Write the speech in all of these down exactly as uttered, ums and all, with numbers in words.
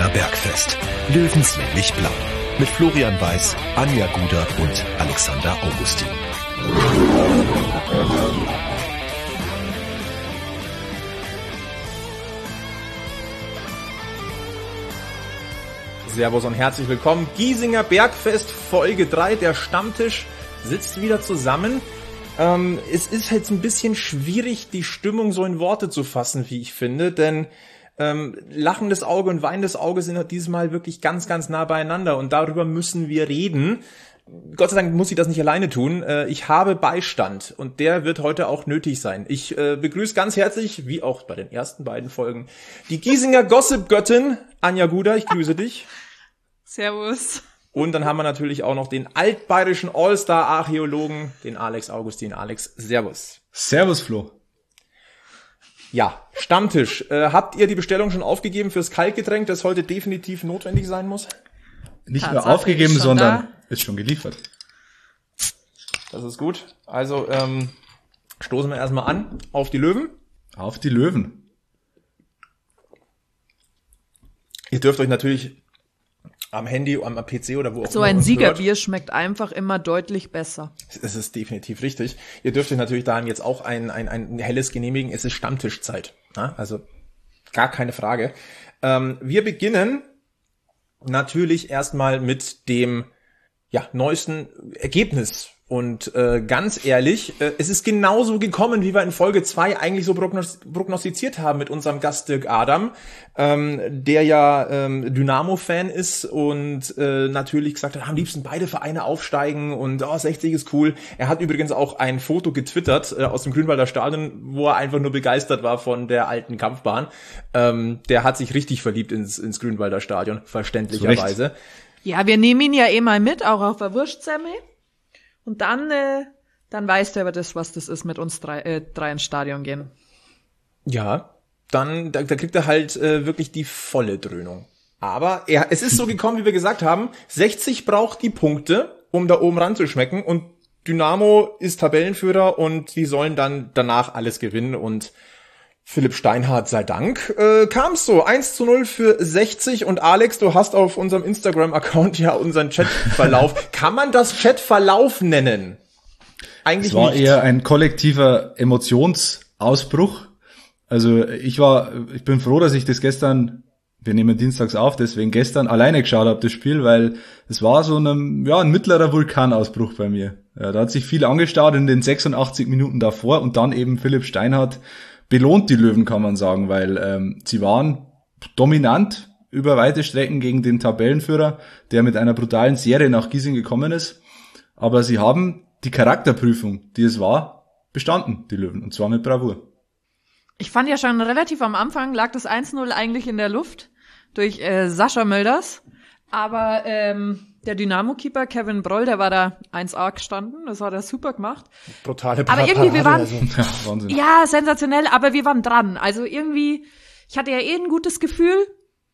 Bergfest. Löwenslänglich blau. Mit Florian Weiß, Anja Guder und Alexander Augustin. Servus und herzlich willkommen. Giesinger Bergfest Folge drei. Der Stammtisch sitzt wieder zusammen. Ähm, es ist jetzt ein bisschen schwierig, die Stimmung so in Worte zu fassen, wie ich finde, denn ähm, lachendes Auge und weinendes Auge sind halt dieses Mal wirklich ganz, ganz nah beieinander und darüber müssen wir reden. Gott sei Dank muss ich das nicht alleine tun. Äh, ich habe Beistand und der wird heute auch nötig sein. Ich äh, begrüße ganz herzlich, wie auch bei den ersten beiden Folgen, die Giesinger Gossip-Göttin Anja Guder. Ich grüße dich. Servus. Und dann haben wir natürlich auch noch den altbayerischen All-Star-Archäologen, den Alex Augustin. Alex, servus. Servus, Flo. Ja, Stammtisch. Äh, habt ihr die Bestellung schon aufgegeben fürs Kaltgetränk, das heute definitiv notwendig sein muss? Nicht Tatsache nur aufgegeben, ist sondern da. ist schon geliefert. Das ist gut. Also ähm, stoßen wir erstmal an auf die Löwen. Auf die Löwen. Ihr dürft euch natürlich am Handy, am P C oder wo auch So immer ein uns Siegerbier schmeckt einfach immer deutlich besser. hört. Es ist definitiv richtig. Ihr dürft euch natürlich daheim jetzt auch ein, ein, ein helles genehmigen. Es ist Stammtischzeit. Ja, also gar keine Frage. Ähm, wir beginnen natürlich erstmal mit dem ja, neuesten Ergebnis. Und äh, ganz ehrlich, äh, es ist genauso gekommen, wie wir in Folge zwei eigentlich so prognos- prognostiziert haben mit unserem Gast Dirk Adam, ähm, der ja ähm, Dynamo-Fan ist und äh, natürlich gesagt hat, am liebsten beide Vereine aufsteigen und oh, sechzig ist cool. Er hat übrigens auch ein Foto getwittert äh, aus dem Grünwalder Stadion, wo er einfach nur begeistert war von der alten Kampfbahn. Ähm, der hat sich richtig verliebt ins, ins Grünwalder Stadion, verständlicherweise. Ja, wir nehmen ihn ja eh mal mit, auch auf der Wurstsemmel. Und dann, äh, dann weißt du aber das, was das ist, mit uns drei, äh, drei ins Stadion gehen. Ja, dann da, da kriegt er halt äh, wirklich die volle Dröhnung. Aber er, es ist so gekommen, wie wir gesagt haben, sechzig braucht die Punkte, um da oben ranzuschmecken und Dynamo ist Tabellenführer und die sollen dann danach alles gewinnen und Philipp Steinhardt sei Dank äh, kam es so, eins zu null für sechzig und Alex, du hast auf unserem Instagram-Account ja unseren Chatverlauf. Kann man das Chatverlauf nennen? Eigentlich Es war nicht. eher ein kollektiver Emotionsausbruch. Also ich war, ich bin froh, dass ich das gestern, wir nehmen dienstags auf, deswegen gestern alleine geschaut habe, das Spiel, weil es war so ein, ja, ein mittlerer Vulkanausbruch bei mir. Ja, da hat sich viel angestaut in den sechsundachtzig Minuten davor und dann eben Philipp Steinhardt belohnt die Löwen, kann man sagen, weil ähm, sie waren dominant über weite Strecken gegen den Tabellenführer, der mit einer brutalen Serie nach Giesing gekommen ist. Aber sie haben die Charakterprüfung, die es war, bestanden, die Löwen, und zwar mit Bravour. Ich fand ja schon relativ am Anfang lag das eins null eigentlich in der Luft durch äh, Sascha Mölders. Aber ähm, der Dynamo-Keeper Kevin Broll, der war da eins a gestanden. Das hat er super gemacht. Brutale Aber irgendwie, wir waren, also. Ja, Wahnsinn. ja, sensationell, aber wir waren dran. Also irgendwie, ich hatte ja eh ein gutes Gefühl.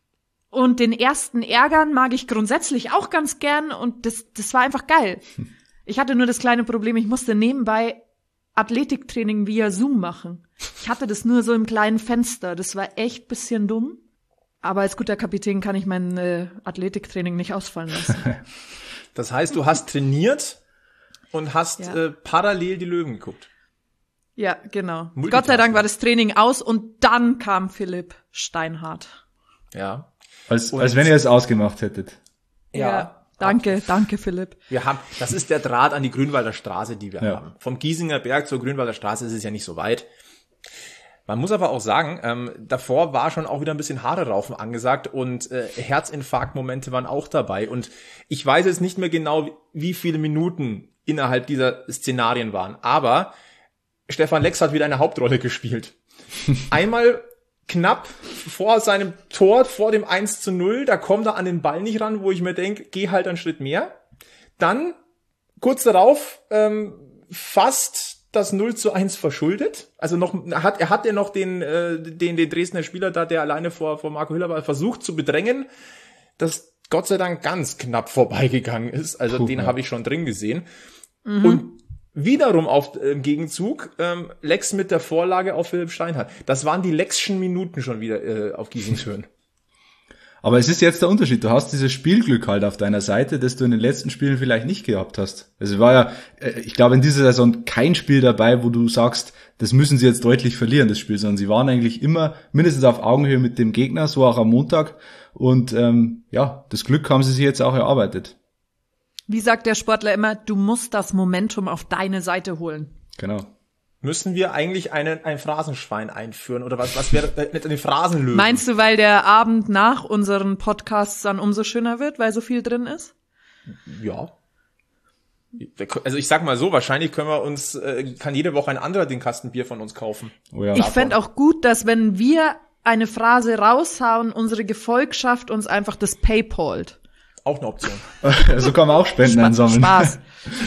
Und den ersten Ärgern mag ich grundsätzlich auch ganz gern. Und das, das war einfach geil. Ich hatte nur das kleine Problem, ich musste nebenbei Athletiktraining via Zoom machen. Ich hatte das nur so im kleinen Fenster. Das war echt bisschen dumm. Aber als guter Kapitän kann ich mein äh, Athletiktraining nicht ausfallen lassen. Das heißt, du hast trainiert und hast Ja. äh, parallel die Löwen geguckt. Ja, genau. Multitasking. Gott sei Dank war das Training aus und dann kam Philipp Steinhardt. Ja. Als, Und- als wenn ihr es ausgemacht hättet. Ja. Danke, danke Philipp. Wir haben, das ist der Draht an die Grünwalder Straße, die wir Ja. haben. Vom Giesinger Berg zur Grünwalder Straße ist es ja nicht so weit. Man muss aber auch sagen, ähm, davor war schon auch wieder ein bisschen Haare raufen angesagt und äh, Herzinfarktmomente waren auch dabei. Und ich weiß jetzt nicht mehr genau, wie viele Minuten innerhalb dieser Szenarien waren. Aber Stefan Lex hat wieder eine Hauptrolle gespielt. Einmal knapp vor seinem Tor, vor dem eins zu null, da kommt er an den Ball nicht ran, wo ich mir denke, geh halt einen Schritt mehr. Dann, kurz darauf, ähm, fast das null zu eins verschuldet. Also noch hat er hat ja noch den äh, den den Dresdner Spieler da, der alleine vor vor Marco Hiller war, versucht zu bedrängen, das Gott sei Dank ganz knapp vorbeigegangen ist. Also Puh, den ja. habe ich schon drin gesehen. Mhm. Und wiederum auf äh, im Gegenzug ähm, Lex mit der Vorlage auf Philipp Steinhardt. Das waren die Lexschen Minuten schon wieder äh, auf Giesings Höhen. Aber es ist jetzt der Unterschied. Du hast dieses Spielglück halt auf deiner Seite, das du in den letzten Spielen vielleicht nicht gehabt hast. Also war ja, ich glaube, in dieser Saison kein Spiel dabei, wo du sagst, das müssen sie jetzt deutlich verlieren, das Spiel, sondern sie waren eigentlich immer mindestens auf Augenhöhe mit dem Gegner, so auch am Montag. Und ähm, ja, das Glück haben sie sich jetzt auch erarbeitet. Wie sagt der Sportler immer, du musst das Momentum auf deine Seite holen. Genau. Müssen wir eigentlich einen, ein Phrasenschwein einführen oder was? Was wäre äh, eine Phrasenlösung? Meinst du, weil der Abend nach unseren Podcasts dann umso schöner wird, weil so viel drin ist? Ja. Also ich sag mal so, wahrscheinlich können wir uns, äh, kann jede Woche ein anderer den Kasten Bier von uns kaufen. Oh ja. Ich fände auch gut, dass wenn wir eine Phrase raushauen, unsere Gefolgschaft uns einfach das Paypalt. Auch eine Option. So kann man auch Spenden Spa- einsammeln. Spaß.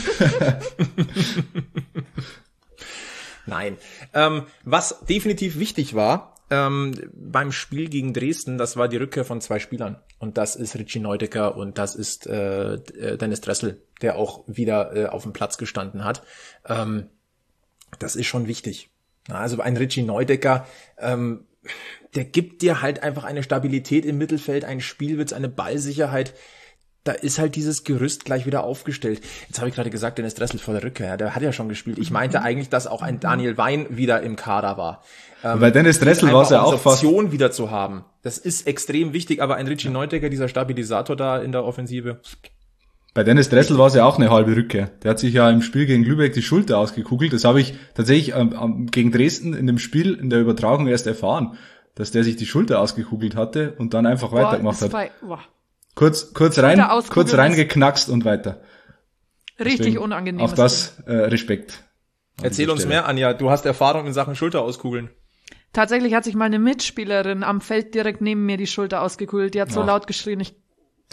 Nein. Ähm, was definitiv wichtig war ähm, beim Spiel gegen Dresden, das war die Rückkehr von zwei Spielern. Und das ist Richie Neudecker und das ist äh, Dennis Dressel, der auch wieder äh, auf dem Platz gestanden hat. Ähm, das ist schon wichtig. Also ein Richie Neudecker, ähm, der gibt dir halt einfach eine Stabilität im Mittelfeld, einen Spielwitz, eine Ballsicherheit. Da ist halt dieses Gerüst gleich wieder aufgestellt. Jetzt habe ich gerade gesagt, Dennis Dressel vor der Rückkehr, der hat ja schon gespielt. Ich meinte eigentlich, dass auch ein Daniel Wein wieder im Kader war. Ähm, Bei Dennis Dressel war es ja auch fast... Option wieder zu haben. Das ist extrem wichtig, aber ein Richie Neudecker, dieser Stabilisator da in der Offensive. Bei Dennis Dressel war es ja auch eine halbe Rückkehr. Der hat sich ja im Spiel gegen Lübeck die Schulter ausgekugelt. Das habe ich tatsächlich ähm, gegen Dresden in dem Spiel, in der Übertragung erst erfahren, dass der sich die Schulter ausgekugelt hatte und dann einfach Boah, weitergemacht hat. bei, boah, Kurz, kurz rein, kurz reingeknackst und weiter. richtig Deswegen unangenehm. Auf das äh, Respekt. Erzähl uns mehr, Anja. Du hast Erfahrung in Sachen Schulter auskugeln. Tatsächlich hat sich mal eine Mitspielerin am Feld direkt neben mir die Schulter ausgekugelt. Die hat so Ach. laut geschrien. Ich,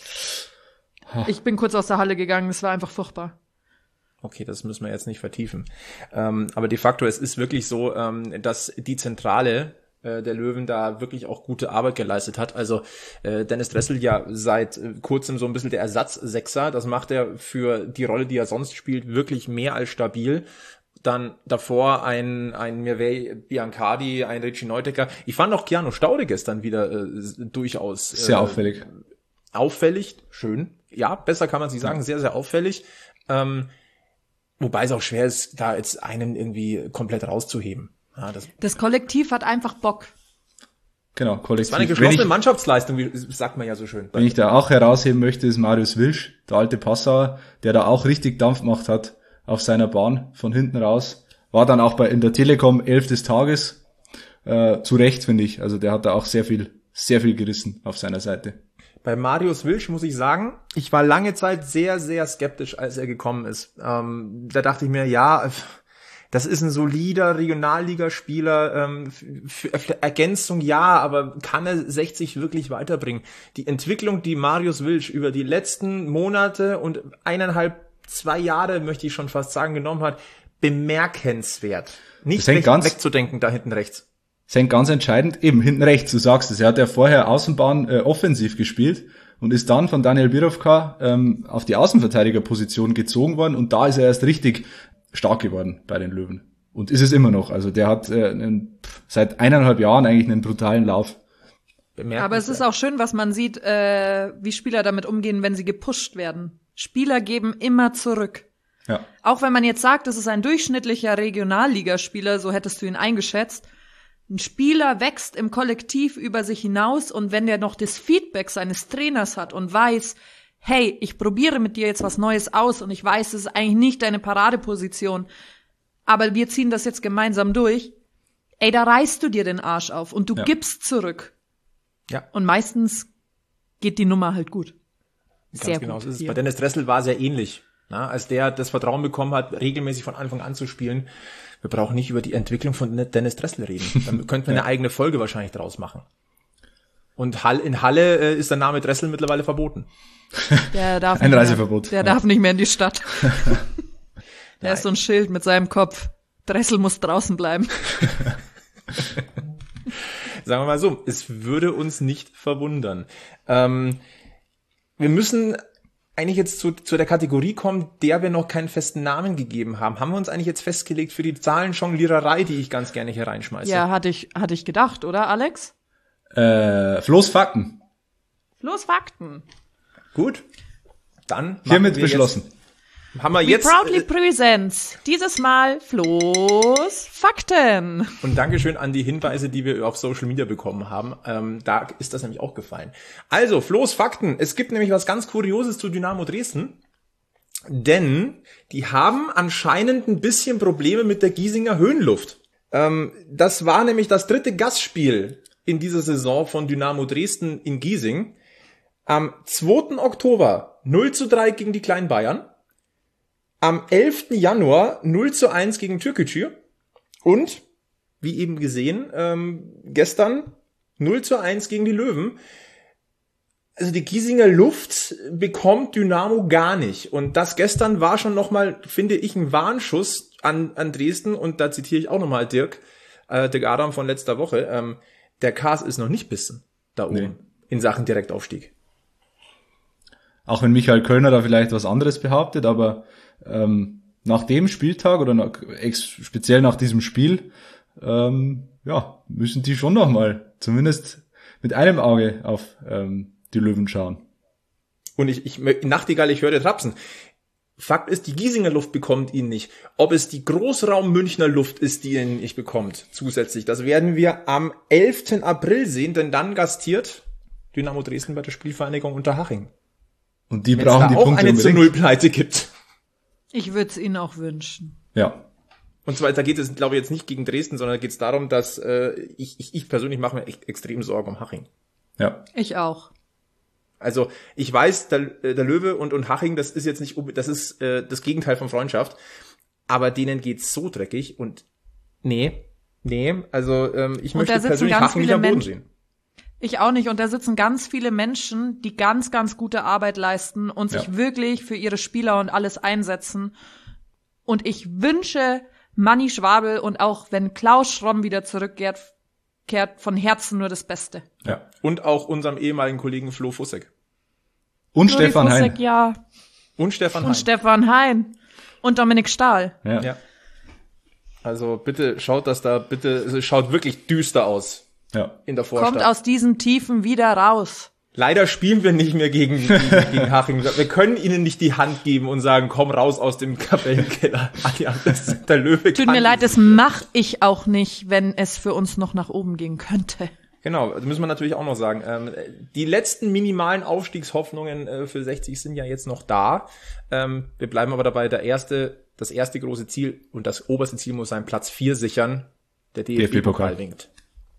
ich bin kurz aus der Halle gegangen. Es war einfach furchtbar. Okay, das müssen wir jetzt nicht vertiefen. Ähm, aber de facto, es ist wirklich so, ähm, dass die Zentrale äh, der Löwen da wirklich auch gute Arbeit geleistet hat. Also äh, Dennis Dressel ja seit äh, kurzem so ein bisschen der Ersatzsechser. Das macht er für die Rolle, die er sonst spielt, wirklich mehr als stabil. Dann davor ein ein Mirvei Biancardi, ein Richie Neudecker. Ich fand auch Keanu Staude gestern wieder äh, durchaus äh, Sehr auffällig. Auffällig, schön. Ja, besser kann man sich sagen, sehr, sehr auffällig. Ähm, wobei es auch schwer ist, da jetzt einen irgendwie komplett rauszuheben. Ja, das, Das Kollektiv hat einfach Bock. Genau, kollektiv. das war eine Wenn geschlossene ich, Mannschaftsleistung, wie sagt man ja so schön. wenn ich da auch herausheben möchte, ist Marius Wilsch, der alte Passauer, der da auch richtig Dampf gemacht hat auf seiner Bahn von hinten raus. War dann auch bei in der Telekom elf des Tages. Äh, zu Recht, finde ich. Also der hat da auch sehr viel, sehr viel gerissen auf seiner Seite. Bei Marius Wilsch muss ich sagen, ich war lange Zeit sehr, sehr skeptisch, als er gekommen ist. Ähm, da dachte ich mir, ja, das ist ein solider Regionalligaspieler, ähm, für, für Ergänzung ja, aber kann er sechzig wirklich weiterbringen? Die Entwicklung, die Marius Wilsch über die letzten Monate und eineinhalb, zwei Jahre, möchte ich schon fast sagen, genommen hat, bemerkenswert. Nicht weg, ganz, wegzudenken da hinten rechts. Das hängt ganz entscheidend, eben hinten rechts, du sagst es, er hat ja vorher Außenbahn äh, offensiv gespielt und ist dann von Daniel Birovka ähm, auf die Außenverteidigerposition gezogen worden und da ist er erst richtig stark geworden bei den Löwen. Und ist es immer noch. Also der hat äh, einen, seit eineinhalb Jahren eigentlich einen brutalen Lauf. Aber es ist auch schön, was man sieht, äh, wie Spieler damit umgehen, wenn sie gepusht werden. Spieler geben immer zurück. Ja. Auch wenn man jetzt sagt, das ist ein durchschnittlicher Regionalligaspieler, so hättest du ihn eingeschätzt. Ein Spieler wächst im Kollektiv über sich hinaus und wenn der noch das Feedback seines Trainers hat und weiß, hey, ich probiere mit dir jetzt was Neues aus und ich weiß, es ist eigentlich nicht deine Paradeposition, aber wir ziehen das jetzt gemeinsam durch, ey, da reißt du dir den Arsch auf und du Ja. gibst zurück. Ja. Und meistens geht die Nummer halt gut. Sehr Ganz genau, gut. so ist es. Hier. Bei Dennis Dressel war sehr ähnlich. Na, als der das Vertrauen bekommen hat, regelmäßig von Anfang an zu spielen. Wir brauchen nicht über die Entwicklung von Dennis Dressel reden. Dann könnten wir eine eigene Folge wahrscheinlich draus machen. Und Hall, in Halle äh, ist der Name Dressel mittlerweile verboten. Der darf Einreiseverbot. Nicht mehr, der Ja. darf nicht mehr in die Stadt. Der Nein. ist so ein Schild mit seinem Kopf. Dressel muss draußen bleiben. Sagen wir mal so, es würde uns nicht verwundern. Ähm, wir müssen eigentlich jetzt zu, zu der Kategorie kommen, der wir noch keinen festen Namen gegeben haben. Haben wir uns eigentlich jetzt festgelegt für die Zahlenjongliererei, die ich ganz gerne hier reinschmeiße? Ja, hatte ich, hatte ich gedacht, oder, Alex? Äh, Flo's Fakten. Flo's Fakten. Gut. Dann hiermit beschlossen. Jetzt, haben wir We jetzt proudly äh, presents dieses Mal Flo's Fakten. Und Dankeschön an die Hinweise, die wir auf Social Media bekommen haben. Ähm, da ist das nämlich auch gefallen. Also, Flo's Fakten. Es gibt nämlich was ganz Kurioses zu Dynamo Dresden. Denn die haben anscheinend ein bisschen Probleme mit der Giesinger Höhenluft. Ähm, das war nämlich das dritte Gastspiel in dieser Saison von Dynamo Dresden in Giesing. Am zweiten Oktober null zu drei gegen die Kleinen Bayern. Am elften Januar null zu eins gegen Türkgücü. Und, wie eben gesehen, ähm, gestern null zu eins gegen die Löwen. Also die Giesinger Luft bekommt Dynamo gar nicht. Und das gestern war schon nochmal, finde ich, ein Warnschuss an, an Dresden. Und da zitiere ich auch nochmal Dirk, äh, Dirk Adam von letzter Woche. Ähm, der Kars ist noch nicht bissen da oben nee. in Sachen Direktaufstieg. Auch wenn Michael Kölner da vielleicht was anderes behauptet, aber ähm, nach dem Spieltag oder nach, ex, speziell nach diesem Spiel, ähm, ja, müssen die schon nochmal zumindest mit einem Auge auf ähm, die Löwen schauen. Und ich, ich Nachtigall, ich höre dir trapsen. Fakt ist, die Giesinger Luft bekommt ihn nicht. Ob es die Großraum Münchner Luft ist, die ihn nicht bekommt, zusätzlich. Das werden wir am elften April sehen, denn dann gastiert Dynamo Dresden bei der Spielvereinigung Unterhaching. Und die Wenn's brauchen da die auch Punkte eine unbedingt. zu null Pleite gibt. Ich würde es ihnen auch wünschen. Ja. Und zwar, da geht es, glaube ich, jetzt nicht gegen Dresden, sondern da geht es darum, dass äh, ich, ich, ich persönlich mache mir echt extrem Sorgen um Haching. Ja. Ich auch. Also ich weiß, der, der Löwe und, und Haching, das ist jetzt nicht, das ist äh, das Gegenteil von Freundschaft, aber denen geht's so dreckig und nee, nee, also ähm, ich Und da möchte sitzen persönlich ganz Haching nicht viele am Boden Menschen- sehen. Ich auch nicht. Und da sitzen ganz viele Menschen, die ganz, ganz gute Arbeit leisten und sich Ja. wirklich für ihre Spieler und alles einsetzen. Und ich wünsche Manni Schwabel und auch wenn Klaus Schromm wieder zurückkehrt, kehrt von Herzen nur das Beste. Ja. Und auch unserem ehemaligen Kollegen Flo Fussek. Und Flori Stefan Fussek, Hein. ja. Und Stefan Und Hein. Stefan Hein. Und Dominik Stahl. Ja. Ja. Also bitte schaut das da, bitte, es schaut wirklich düster aus Ja. in der Vorstadt. Kommt aus diesen Tiefen wieder raus. Leider spielen wir nicht mehr gegen, gegen, gegen Haching. Wir können ihnen nicht die Hand geben und sagen, komm raus aus dem Kapellenkeller. Ja, das, der Löwe Tut kann mir leid, nicht. das mache ich auch nicht, wenn es für uns noch nach oben gehen könnte. Genau, das müssen wir natürlich auch noch sagen. Ähm, die letzten minimalen Aufstiegshoffnungen äh, für sechzig sind ja jetzt noch da. Ähm, wir bleiben aber dabei, der erste, das erste große Ziel und das oberste Ziel muss sein, Platz vier sichern. Der D F B-Pokal winkt.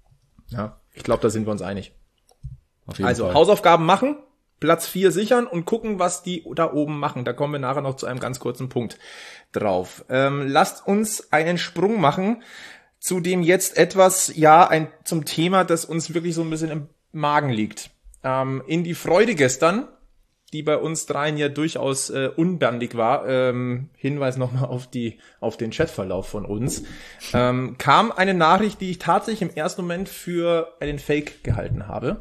Ja, ich glaube, da sind wir uns einig. Auf jeden Also Fall. Hausaufgaben machen, Platz vier sichern und gucken, was die da oben machen. Da kommen wir nachher noch zu einem ganz kurzen Punkt drauf. Ähm, lasst uns einen Sprung machen zu dem jetzt etwas, ja, ein zum Thema, das uns wirklich so ein bisschen im Magen liegt. Ähm, in die Freude gestern, die bei uns dreien ja durchaus äh, unbändig war, ähm, Hinweis nochmal auf die auf den Chatverlauf von uns, ähm, kam eine Nachricht, die ich tatsächlich im ersten Moment für einen Fake gehalten habe,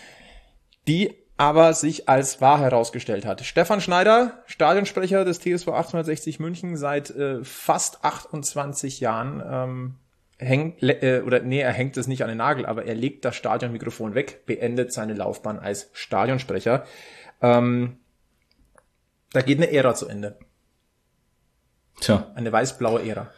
die aber sich als wahr herausgestellt hat. Stefan Schneider, Stadionsprecher des T S V achtzehnhundertsechzig München seit äh, fast achtundzwanzig Jahren, ähm, hängt, äh, oder nee, er hängt es nicht an den Nagel, aber er legt das Stadionmikrofon weg, beendet seine Laufbahn als Stadionsprecher. Ähm, da geht eine Ära zu Ende. Tja. Eine weiß-blaue Ära.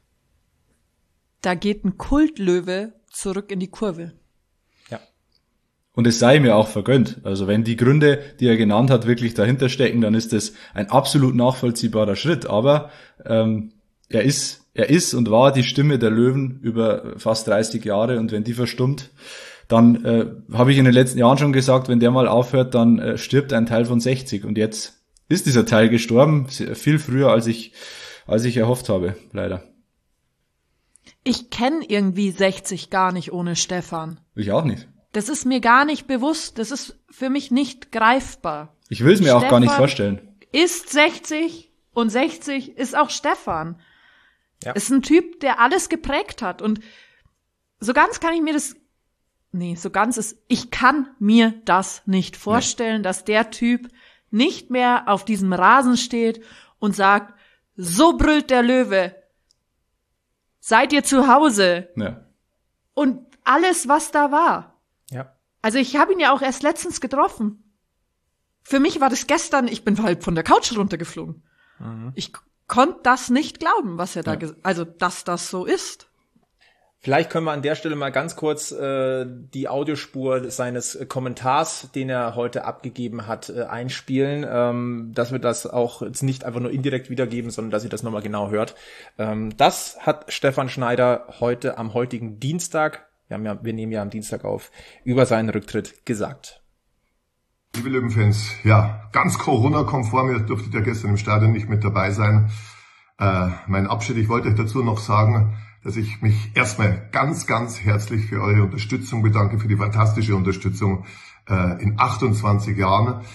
Da geht ein Kultlöwe zurück in die Kurve. Ja. Und es sei mir auch vergönnt. Also wenn die Gründe, die er genannt hat, wirklich dahinter stecken, dann ist das ein absolut nachvollziehbarer Schritt. Aber ähm, er ist er ist und war die Stimme der Löwen über fast dreißig Jahre. Und wenn die verstummt, dann äh, habe ich in den letzten Jahren schon gesagt, wenn der mal aufhört, dann äh, stirbt ein Teil von sechzig. Und jetzt ist dieser Teil gestorben, viel früher, als ich als ich erhofft habe, leider. Ich kenne irgendwie sechzig gar nicht ohne Stefan. Ich auch nicht. Das ist mir gar nicht bewusst. Das ist für mich nicht greifbar. Ich will es mir auch gar nicht Stefan vorstellen. Ist sechzig und sechzig ist auch Stefan. Ja. Ist ein Typ, der alles geprägt hat. Und so ganz kann ich mir das, nee, so ganz ist, ich kann mir das nicht vorstellen, nee. dass der Typ nicht mehr auf diesem Rasen steht und sagt, so brüllt der Löwe. Seid ihr zu Hause? Ja. Und alles, was da war. Ja. Also ich habe ihn ja auch erst letztens getroffen. Für mich war das gestern, ich bin halt von der Couch runtergeflogen. Mhm. Ich k- konnte das nicht glauben, was er da, ja. ges- also dass das so ist. Vielleicht können wir an der Stelle mal ganz kurz äh, die Audiospur seines äh, Kommentars, den er heute abgegeben hat, äh, einspielen, ähm, dass wir das auch jetzt nicht einfach nur indirekt wiedergeben, sondern dass ihr das nochmal genau hört. Ähm, das hat Stefan Schneider heute am heutigen Dienstag, wir, haben ja, wir nehmen ja am Dienstag auf, über seinen Rücktritt gesagt. Liebe Löwenfans, ja, ganz Corona-konform, ihr durftet ja gestern im Stadion nicht mit dabei sein. Äh, mein Abschied, ich wollte euch dazu noch sagen, dass ich mich erstmal ganz, ganz herzlich für eure Unterstützung bedanke, für die fantastische Unterstützung äh, in achtundzwanzig Jahren.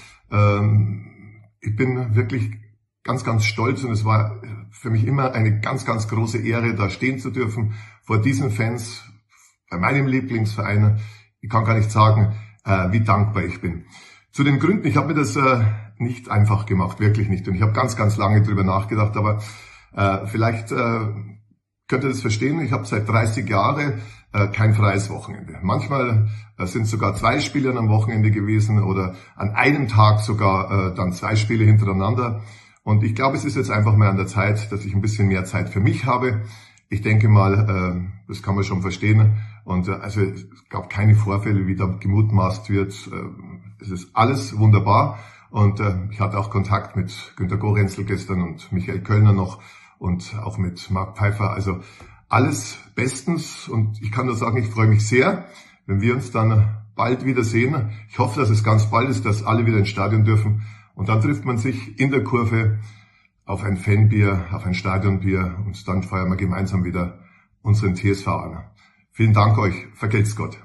Ähm, ich bin wirklich ganz, ganz stolz und es war für mich immer eine ganz, ganz große Ehre, da stehen zu dürfen vor diesen Fans, bei meinem Lieblingsverein. Ich kann gar nicht sagen, äh, wie dankbar ich bin. Zu den Gründen, ich habe mir das äh, nicht einfach gemacht, wirklich nicht. Und ich habe ganz, ganz lange drüber nachgedacht, aber äh, vielleicht äh, könnt ihr das verstehen. Ich habe seit dreißig Jahren äh, kein freies Wochenende. Manchmal äh, sind es sogar zwei Spiele am Wochenende gewesen oder an einem Tag sogar äh, dann zwei Spiele hintereinander. Und ich glaube, es ist jetzt einfach mal an der Zeit, dass ich ein bisschen mehr Zeit für mich habe. Ich denke mal, äh, das kann man schon verstehen. Und äh, also es gab keine Vorfälle, wie da gemutmaßt wird. Äh, es ist alles wunderbar. Und äh, ich hatte auch Kontakt mit Günter Gorenzel gestern und Michael Kölner noch und auch mit Marc Pfeiffer. Also alles bestens. Und ich kann nur sagen, ich freue mich sehr, wenn wir uns dann bald wiedersehen. Ich hoffe, dass es ganz bald ist, dass alle wieder ins Stadion dürfen. Und dann trifft man sich in der Kurve auf ein Fanbier, auf ein Stadionbier und dann feiern wir gemeinsam wieder unseren T S V an. Vielen Dank euch. Vergelt's Gott.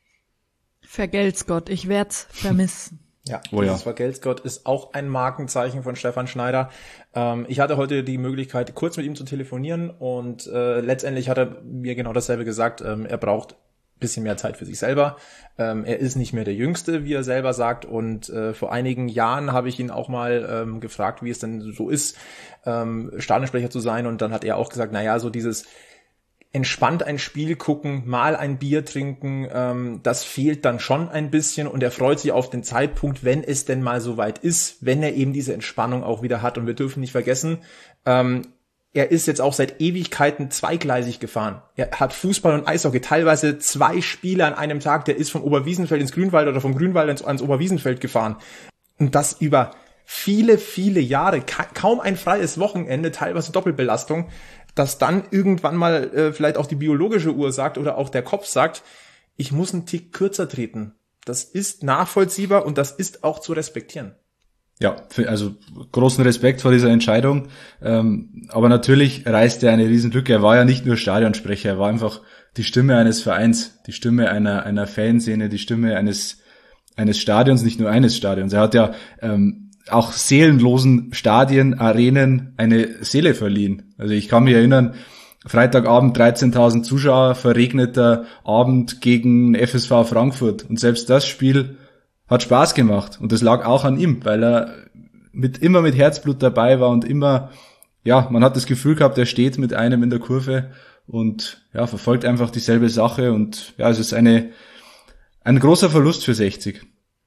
Vergelt's Gott. Ich werd's vermissen. Ja, oh ja. Das Vergelt's Gott ist auch ein Markenzeichen von Stefan Schneider. Ähm, ich hatte heute die Möglichkeit, kurz mit ihm zu telefonieren und äh, letztendlich hat er mir genau dasselbe gesagt. Ähm, er braucht bisschen mehr Zeit für sich selber. Ähm, er ist nicht mehr der Jüngste, wie er selber sagt. Und äh, vor einigen Jahren habe ich ihn auch mal ähm, gefragt, wie es denn so ist, ähm, Stadionsprecher zu sein. Und dann hat er auch gesagt, na ja, so dieses entspannt ein Spiel gucken, mal ein Bier trinken, ähm, das fehlt dann schon ein bisschen. Und er freut sich auf den Zeitpunkt, wenn es denn mal soweit ist, wenn er eben diese Entspannung auch wieder hat. Und wir dürfen nicht vergessen, ähm, er ist jetzt auch seit Ewigkeiten zweigleisig gefahren. Er hat Fußball und Eishockey, teilweise zwei Spiele an einem Tag. Der ist vom Oberwiesenfeld ins Grünwald oder vom Grünwald ins, ans Oberwiesenfeld gefahren. Und das über viele, viele Jahre. Ka- kaum ein freies Wochenende, teilweise Doppelbelastung, dass dann irgendwann mal äh, vielleicht auch die biologische Uhr sagt oder auch der Kopf sagt, ich muss einen Tick kürzer treten. Das ist nachvollziehbar und das ist auch zu respektieren. Ja, für, also großen Respekt vor dieser Entscheidung. Ähm, aber natürlich reißt er eine Riesenlücke. Er war ja nicht nur Stadionsprecher, er war einfach die Stimme eines Vereins, die Stimme einer einer Fanszene, die Stimme eines eines Stadions, nicht nur eines Stadions. Er hat ja ähm, auch seelenlosen Stadien, Arenen eine Seele verliehen. Also ich kann mich erinnern, Freitagabend dreizehntausend Zuschauer, verregneter Abend gegen F S V Frankfurt. Und selbst das Spiel hat Spaß gemacht. Und das lag auch an ihm, weil er mit immer mit Herzblut dabei war und immer, ja, man hat das Gefühl gehabt, er steht mit einem in der Kurve und ja, verfolgt einfach dieselbe Sache. Und ja, es ist eine ein großer Verlust für sechzig.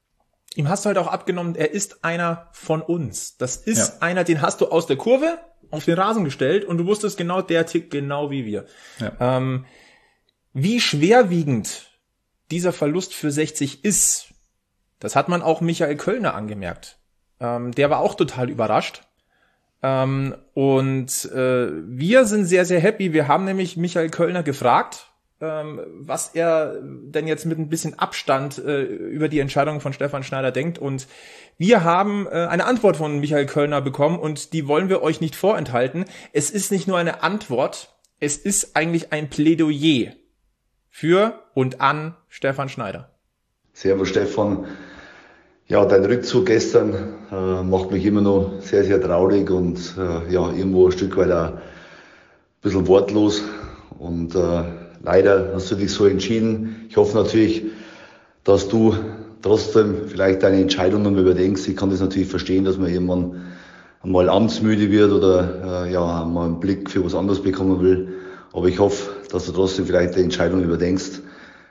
Ihm hast du halt auch abgenommen, er ist einer von uns. Das ist Ja. einer, den hast du aus der Kurve auf den Rasen gestellt und du wusstest genau, der tickt genau wie wir. Ja. Ähm, wie schwerwiegend dieser Verlust für sechzig ist, das hat man auch Michael Kölner angemerkt. Ähm, der war auch total überrascht. Ähm, und äh, wir sind sehr, sehr happy. Wir haben nämlich Michael Kölner gefragt, ähm, was er denn jetzt mit ein bisschen Abstand äh, über die Entscheidung von Stefan Schneider denkt. Und wir haben äh, eine Antwort von Michael Kölner bekommen und die wollen wir euch nicht vorenthalten. Es ist nicht nur eine Antwort, es ist eigentlich ein Plädoyer für und an Stefan Schneider. Servus Stefan. Ja, dein Rückzug gestern äh, macht mich immer noch sehr, sehr traurig und äh, ja, irgendwo ein Stück weit auch ein bisschen wortlos. Und äh, leider hast du dich so entschieden. Ich hoffe natürlich, dass du trotzdem vielleicht deine Entscheidungen überdenkst. Ich kann das natürlich verstehen, dass man irgendwann einmal amtsmüde wird oder äh, ja, mal einen Blick für was anderes bekommen will. Aber ich hoffe, dass du trotzdem vielleicht die Entscheidung überdenkst,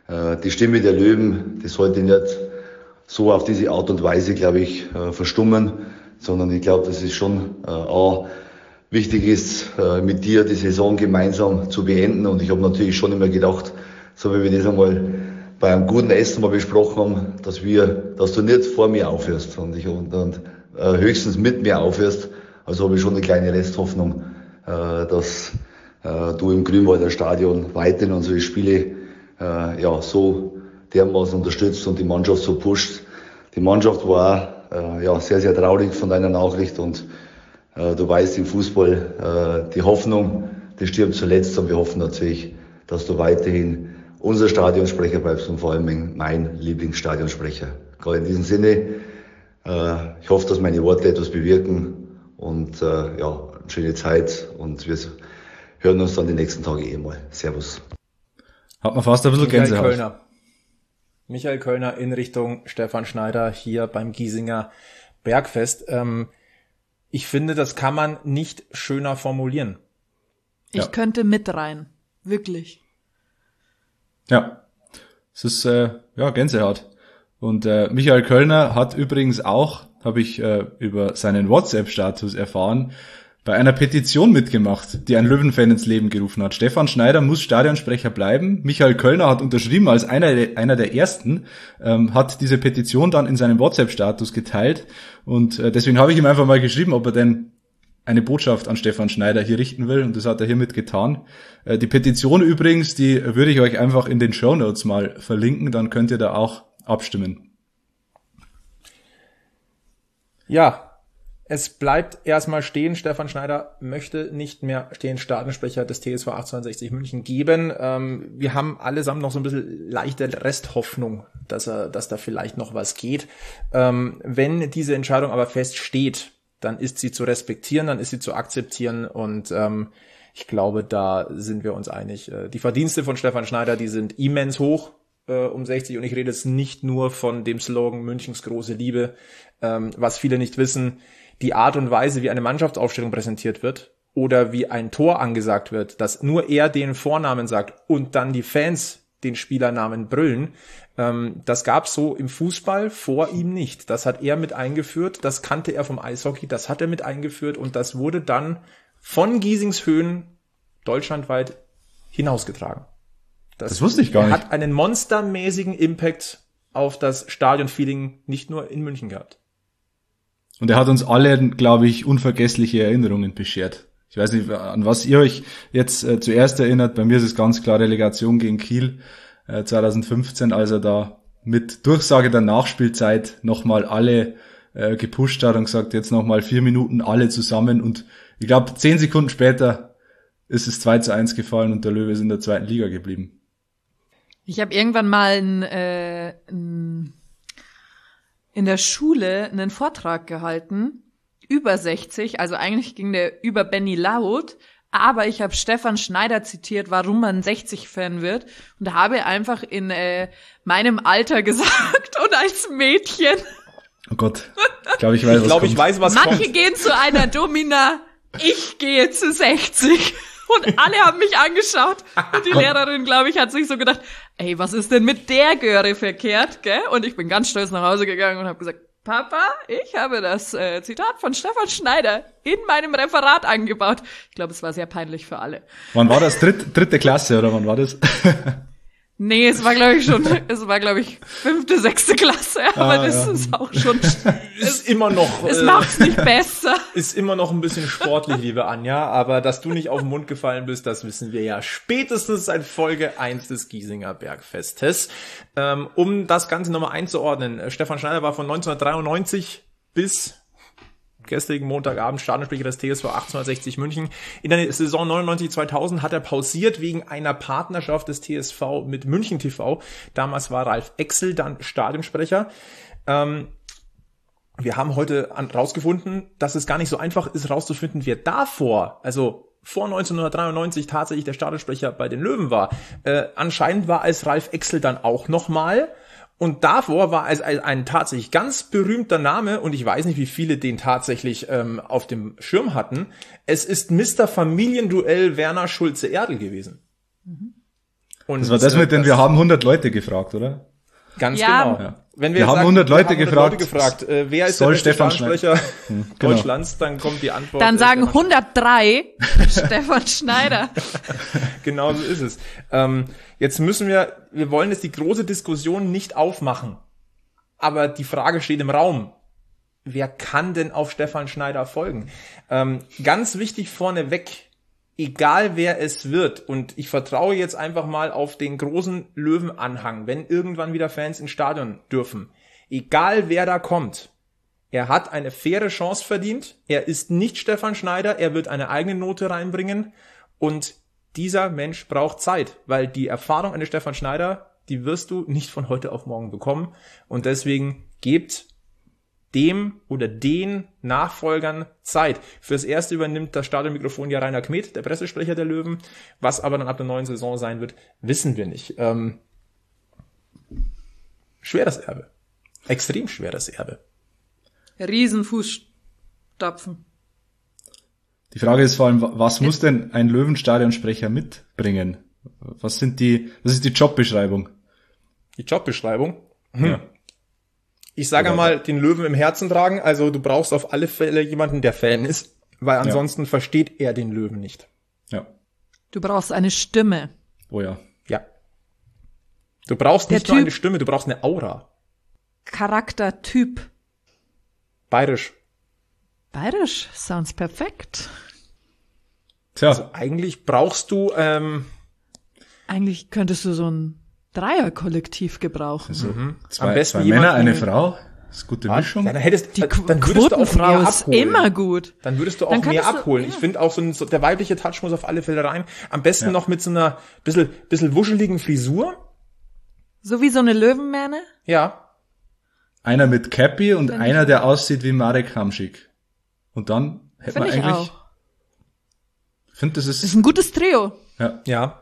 äh, die Stimme der Löwen, die sollte nicht so auf diese Art und Weise, glaube ich, äh, verstummen, sondern ich glaube, dass es schon äh, auch wichtig ist, äh, mit dir die Saison gemeinsam zu beenden. Und ich habe natürlich schon immer gedacht, so wie wir das einmal bei einem guten Essen mal besprochen haben, dass wir, dass du nicht vor mir aufhörst und, ich, und, und äh, höchstens mit mir aufhörst. Also habe ich schon eine kleine Resthoffnung, äh, dass äh, du im Grünwalder Stadion weiterhin unsere Spiele äh, ja so dermaßen unterstützt und die Mannschaft so pusht. Die Mannschaft war äh, ja sehr, sehr traurig von deiner Nachricht und äh, du weißt im Fußball, äh, die Hoffnung, die stirbt zuletzt und wir hoffen natürlich, dass du weiterhin unser Stadionsprecher bleibst und vor allem mein Lieblingsstadionsprecher. Gerade in diesem Sinne, äh, ich hoffe, dass meine Worte etwas bewirken und äh, ja, eine schöne Zeit und wir hören uns dann die nächsten Tage eh mal. Servus. Hat man fast ein bisschen Michael Gänsehaut. Kölner. Michael Kölner in Richtung Stefan Schneider hier beim Giesinger Bergfest. Ähm, ich finde, das kann man nicht schöner formulieren. Ich Ja. könnte mit rein. Wirklich. Ja, es ist äh, ja Gänsehaut. Und äh, Michael Kölner hat übrigens auch, habe ich äh, über seinen WhatsApp-Status erfahren, bei einer Petition mitgemacht, die ein Löwenfan ins Leben gerufen hat. Stefan Schneider muss Stadionsprecher bleiben. Michael Kölner hat unterschrieben als einer der, einer der ersten, ähm, hat diese Petition dann in seinem WhatsApp-Status geteilt. Und äh, deswegen habe ich ihm einfach mal geschrieben, ob er denn eine Botschaft an Stefan Schneider hier richten will, und das hat er hiermit getan. Äh, die Petition übrigens, die würde ich euch einfach in den Shownotes mal verlinken, dann könnt ihr da auch abstimmen. Ja, es bleibt erstmal stehen. Stefan Schneider möchte nicht mehr den Stadionsprecher des T S V achtzehnhundertsechzig München geben. Ähm, wir haben allesamt noch so ein bisschen leichte Resthoffnung, dass er, dass da vielleicht noch was geht. Ähm, wenn diese Entscheidung aber feststeht, dann ist sie zu respektieren, dann ist sie zu akzeptieren und ähm, ich glaube, da sind wir uns einig. Äh, die Verdienste von Stefan Schneider, die sind immens hoch äh, um sechzig und ich rede jetzt nicht nur von dem Slogan Münchens große Liebe, ähm, was viele nicht wissen. Die Art und Weise, wie eine Mannschaftsaufstellung präsentiert wird oder wie ein Tor angesagt wird, dass nur er den Vornamen sagt und dann die Fans den Spielernamen brüllen, ähm, das gab's so im Fußball vor ihm nicht. Das hat er mit eingeführt, das kannte er vom Eishockey, das hat er mit eingeführt und das wurde dann von Giesingshöhen deutschlandweit hinausgetragen. Das, Das wusste ich gar nicht. Hat einen monstermäßigen Impact auf das Stadionfeeling nicht nur in München gehabt. Und er hat uns alle, glaube ich, unvergessliche Erinnerungen beschert. Ich weiß nicht, an was ihr euch jetzt äh, zuerst erinnert. Bei mir ist es ganz klar Relegation gegen Kiel äh, zwanzig fünfzehn, als er da mit Durchsage der Nachspielzeit nochmal alle äh, gepusht hat und gesagt, jetzt nochmal vier Minuten alle zusammen. Und ich glaube, zehn Sekunden später ist es zwei zu eins gefallen und der Löwe ist in der zweiten Liga geblieben. Ich habe irgendwann mal ein, äh, ein in der Schule einen Vortrag gehalten, über sechzig, also eigentlich ging der über Benny Laut, aber ich habe Stefan Schneider zitiert, warum man sechzig-Fan wird und habe einfach in äh, meinem Alter gesagt und als Mädchen. Oh Gott, ich glaube, ich weiß, Ich was glaube, ich kommt. weiß, was Manche kommt. gehen zu einer Domina, ich gehe zu sechzig. Und alle haben mich angeschaut. Und die Lehrerin, glaube ich, hat sich so gedacht, ey, was ist denn mit der Göre verkehrt, gell? Und ich bin ganz stolz nach Hause gegangen und habe gesagt, Papa, ich habe das äh, Zitat von Stefan Schneider in meinem Referat angebaut. Ich glaube, es war sehr peinlich für alle. Wann war das? Dritt, dritte Klasse oder wann war das? Nee, es war, glaube ich, schon, es war, glaube ich, fünfte, sechste Klasse, aber Ah, das ja. ist auch schon, Ist immer noch, es äh, macht's nicht besser. ist immer noch ein bisschen sportlich, liebe Anja, aber dass du nicht auf den Mund gefallen bist, das wissen wir ja spätestens seit Folge eins des Giesinger Bergfestes. Ähm, um das Ganze nochmal einzuordnen, äh, Stefan Schneider war von neunzehnhundertdreiundneunzig bis gestrigen Montagabend Stadionsprecher des T S V achtzehnhundertsechzig München. In der Saison neunundneunzig zweitausend hat er pausiert wegen einer Partnerschaft des T S V mit München T V. Damals war Ralf Exel dann Stadionsprecher. Ähm, wir haben heute an, rausgefunden, dass es gar nicht so einfach ist, rauszufinden, wer davor, also vor neunzehnhundertdreiundneunzig tatsächlich der Stadionsprecher bei den Löwen war. Äh, anscheinend war es Ralf Exel dann auch nochmal. Und davor war es ein, ein tatsächlich ganz berühmter Name, und ich weiß nicht, wie viele den tatsächlich ähm, auf dem Schirm hatten. Es ist Mister Familienduell Werner Schulze-Erdl gewesen. Mhm. Und Das war das mit den, wir haben hundert Leute gefragt, oder? Ganz Ja. genau. Ja. Wenn wir, Wir haben sagen, hundert Leute wir haben hundert gefragt, Leute gefragt äh, wer ist soll der beste Stefan Stadionsprecher Hm, genau. Deutschlands, dann kommt die Antwort. Dann äh, sagen Stefan hundertdrei Stefan Schneider. Genau so ist es. Ähm, jetzt müssen wir, wir wollen jetzt die große Diskussion nicht aufmachen. Aber die Frage steht im Raum. Wer kann denn auf Stefan Schneider folgen? Ähm, ganz wichtig vorneweg, egal wer es wird, und ich vertraue jetzt einfach mal auf den großen Löwenanhang, wenn irgendwann wieder Fans ins Stadion dürfen. Egal wer da kommt, er hat eine faire Chance verdient. Er ist nicht Stefan Schneider, er wird eine eigene Note reinbringen und dieser Mensch braucht Zeit, weil die Erfahrung eines Stefan Schneider, die wirst du nicht von heute auf morgen bekommen und deswegen gebt dem oder den Nachfolgern Zeit. Fürs Erste übernimmt das Stadionmikrofon ja Rainer Kmet, der Pressesprecher der Löwen. Was aber dann ab der neuen Saison sein wird, wissen wir nicht. Ähm, schweres Erbe. Extrem schweres Erbe. Riesenfußstapfen. Die Frage ist vor allem, was muss denn ein Löwenstadionsprecher mitbringen? Was sind die, was ist die Jobbeschreibung? Die Jobbeschreibung? Hm. Ja. Ich sage Oder- mal, den Löwen im Herzen tragen. Also du brauchst auf alle Fälle jemanden, der Fan ist, weil ansonsten versteht er den Löwen nicht. Ja. Du brauchst eine Stimme. Oh ja. Ja. Du brauchst Der nicht nur Typ- eine Stimme, du brauchst eine Aura. Charaktertyp. Bayerisch. Bayerisch, sounds perfekt. Tja, Eigentlich brauchst du, ähm, Eigentlich könntest du so ein Dreierkollektiv gebrauchen. so zwei, am besten zwei Männer, jemanden- eine Frau. Das ist gute Mischung. Ja, dann hättest, Die dann Qu würdest du auch Quotenfrau mehr ist abholen. immer gut. Dann würdest du auch Dann mehr könntest du- abholen. ja. Ich finde auch so, ein, so der weibliche Touch muss auf alle Fälle rein. Am besten Ja. noch mit so einer bisschen, bisschen wuscheligen Frisur. So wie so eine Löwenmähne. Ja. Einer mit Cappy und Find einer, der aussieht wie Marek Hamšík. Und dann hätte man Finde ich eigentlich, auch. ich finde, das Ist ist, ein gutes Trio. ja. Ja.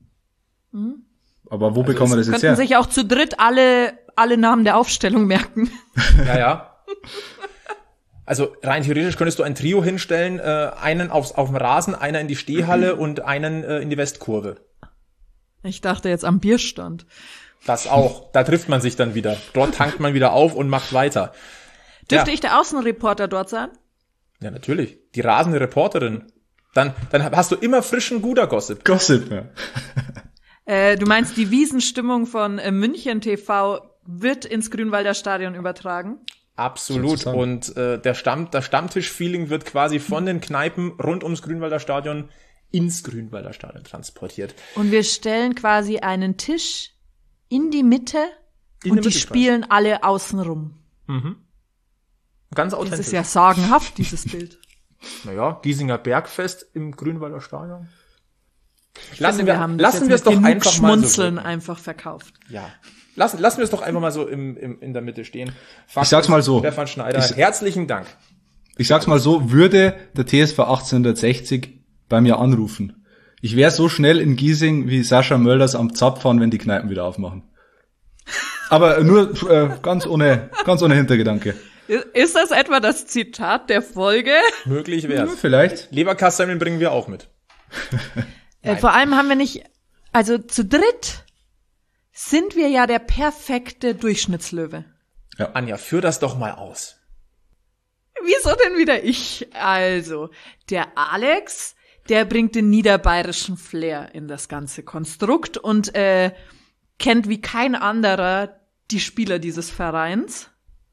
Aber wo bekommen wir das jetzt Könnten her? sich auch zu dritt alle, alle Namen der Aufstellung merken. Ja, ja. Also rein theoretisch könntest du ein Trio hinstellen, äh, einen aufs, auf dem Rasen, einer in die Stehhalle und einen äh, in die Westkurve. Ich dachte jetzt am Bierstand. Das auch. Da trifft man sich dann wieder. Dort tankt man wieder auf und macht weiter. Dürfte Ja. ich der Außenreporter dort sein? Ja, natürlich. Die rasende Reporterin. Dann, dann hast du immer frischen Guder-Gossip. Gossip, ja. Äh, du meinst, die Wiesenstimmung von äh, München T V wird ins Grünwalder Stadion übertragen? Absolut. Sozusagen. Und äh, der Stamm, das Stammtisch-Feeling wird quasi von den Kneipen rund ums Grünwalder Stadion ins Grünwalder Stadion transportiert. Und wir stellen quasi einen Tisch in die Mitte In und der die Mitte spielen alle außenrum. Ganz Das authentisch. ist ja sagenhaft, dieses Bild. Naja, Giesinger Bergfest im Grünwalder Stadion. Ich Lassen finde, wir, haben das lassen jetzt wir es mit doch genug einfach mal so Schmunzeln wirken. einfach verkauft. Ja. Lassen, lassen wir es doch einfach mal so im, im, in der Mitte stehen. Fakt Ich sag's ist, mal so. Stefan Schneider, Ich- herzlichen Dank. Ich sag's mal so, würde der T S V achtzehnhundertsechzig bei mir anrufen. Ich wäre so schnell in Giesing wie Sascha Mölders am Zapf fahren, wenn die Kneipen wieder aufmachen. Aber nur äh, ganz ohne, ganz ohne Hintergedanke. Ist das etwa das Zitat der Folge? Möglich Ja, wär's. vielleicht. Leberkassemmeln bringen wir auch mit. Äh, vor allem haben wir nicht, also zu dritt sind wir ja der perfekte Durchschnittslöwe. Anja, führ das doch mal aus. Wieso denn wieder ich? Also, der Alex, der bringt den niederbayerischen Flair in das ganze Konstrukt und äh, kennt wie kein anderer die Spieler dieses Vereins.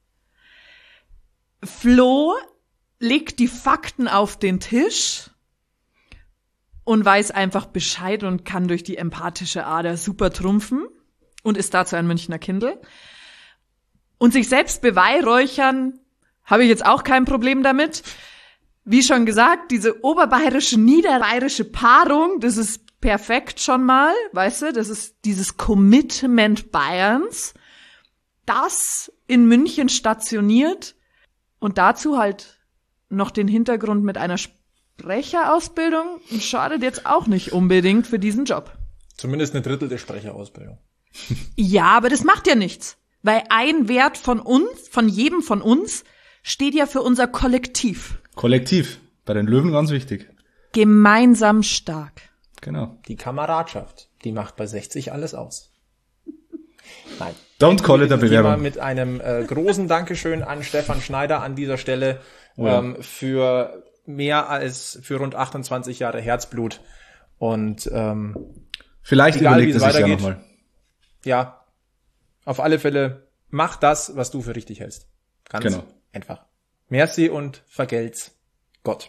Flo legt die Fakten auf den Tisch und weiß einfach Bescheid und kann durch die empathische Ader super trumpfen und ist dazu ein Münchner Kindl. Und sich selbst beweihräuchern habe ich jetzt auch kein Problem damit. Wie schon gesagt, diese oberbayerische, niederbayerische Paarung, das ist perfekt schon mal, weißt du, das ist dieses Commitment Bayerns, das in München stationiert und dazu halt noch den Hintergrund mit einer Sprecherausbildung schadet jetzt auch nicht unbedingt für diesen Job. Zumindest eine Drittel der Sprecherausbildung. Ja, aber das macht ja nichts, weil ein Wert von uns, von jedem von uns, steht ja für unser Kollektiv. Kollektiv. Bei den Löwen ganz wichtig. Gemeinsam stark. Genau. Die Kameradschaft. Die macht bei sechzig alles aus. Nein. Don't call it a Bewerbung. Mit einem äh, großen Dankeschön an Stefan Schneider an dieser Stelle oh ja. ähm, für mehr als für rund achtundzwanzig Jahre Herzblut. Und ähm, vielleicht egal, überlegt er sich ja nochmal. Ja, auf alle Fälle mach das, was du für richtig hältst. Ganz genau. einfach. Merci und vergelt's Gott.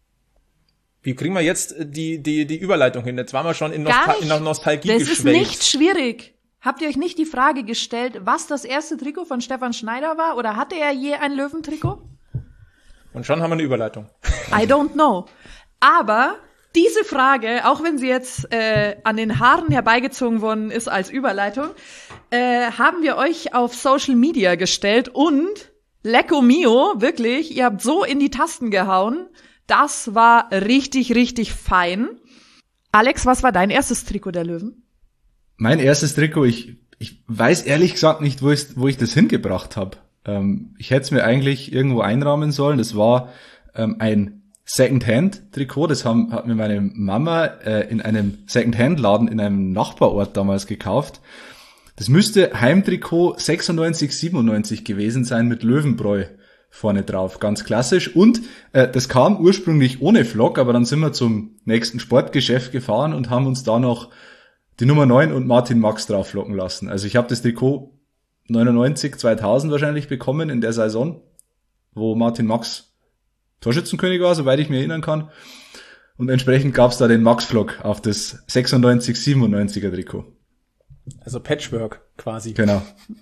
Wie kriegen wir jetzt die die die Überleitung hin? Jetzt waren wir schon in, Nostal- in der Nostalgie das geschwelgt. Das ist nicht schwierig. Habt ihr euch nicht die Frage gestellt, was das erste Trikot von Stefan Schneider war? Oder hatte er je ein Löwentrikot? Und schon haben wir eine Überleitung. I don't know. Aber diese Frage, auch wenn sie jetzt äh, an den Haaren herbeigezogen worden ist als Überleitung, äh, haben wir euch auf Social Media gestellt und Lecco Mio, wirklich, ihr habt so in die Tasten gehauen. Das war richtig, richtig fein. Alex, was war dein erstes Trikot der Löwen? Mein erstes Trikot, ich ich weiß ehrlich gesagt nicht, wo ich, wo ich das hingebracht habe. Ähm, ich hätte es mir eigentlich irgendwo einrahmen sollen. Das war ähm, ein Second-Hand-Trikot. Das haben, hat mir meine Mama äh, in einem Second-Hand-Laden in einem Nachbarort damals gekauft. Das müsste Heimtrikot sechsundneunzig, siebenundneunzig gewesen sein mit Löwenbräu vorne drauf, ganz klassisch. Und äh, das kam ursprünglich ohne Flock, aber dann sind wir zum nächsten Sportgeschäft gefahren und haben uns da noch die Nummer neun und Martin Max drauflocken lassen. Also ich habe das Trikot neunundneunzig, zweitausend wahrscheinlich bekommen in der Saison, wo Martin Max Torschützenkönig war, soweit ich mich erinnern kann. Und entsprechend gab's da den Max-Flock auf das sechsundneunzig, siebenundneunziger Trikot. Also Patchwork quasi. Genau.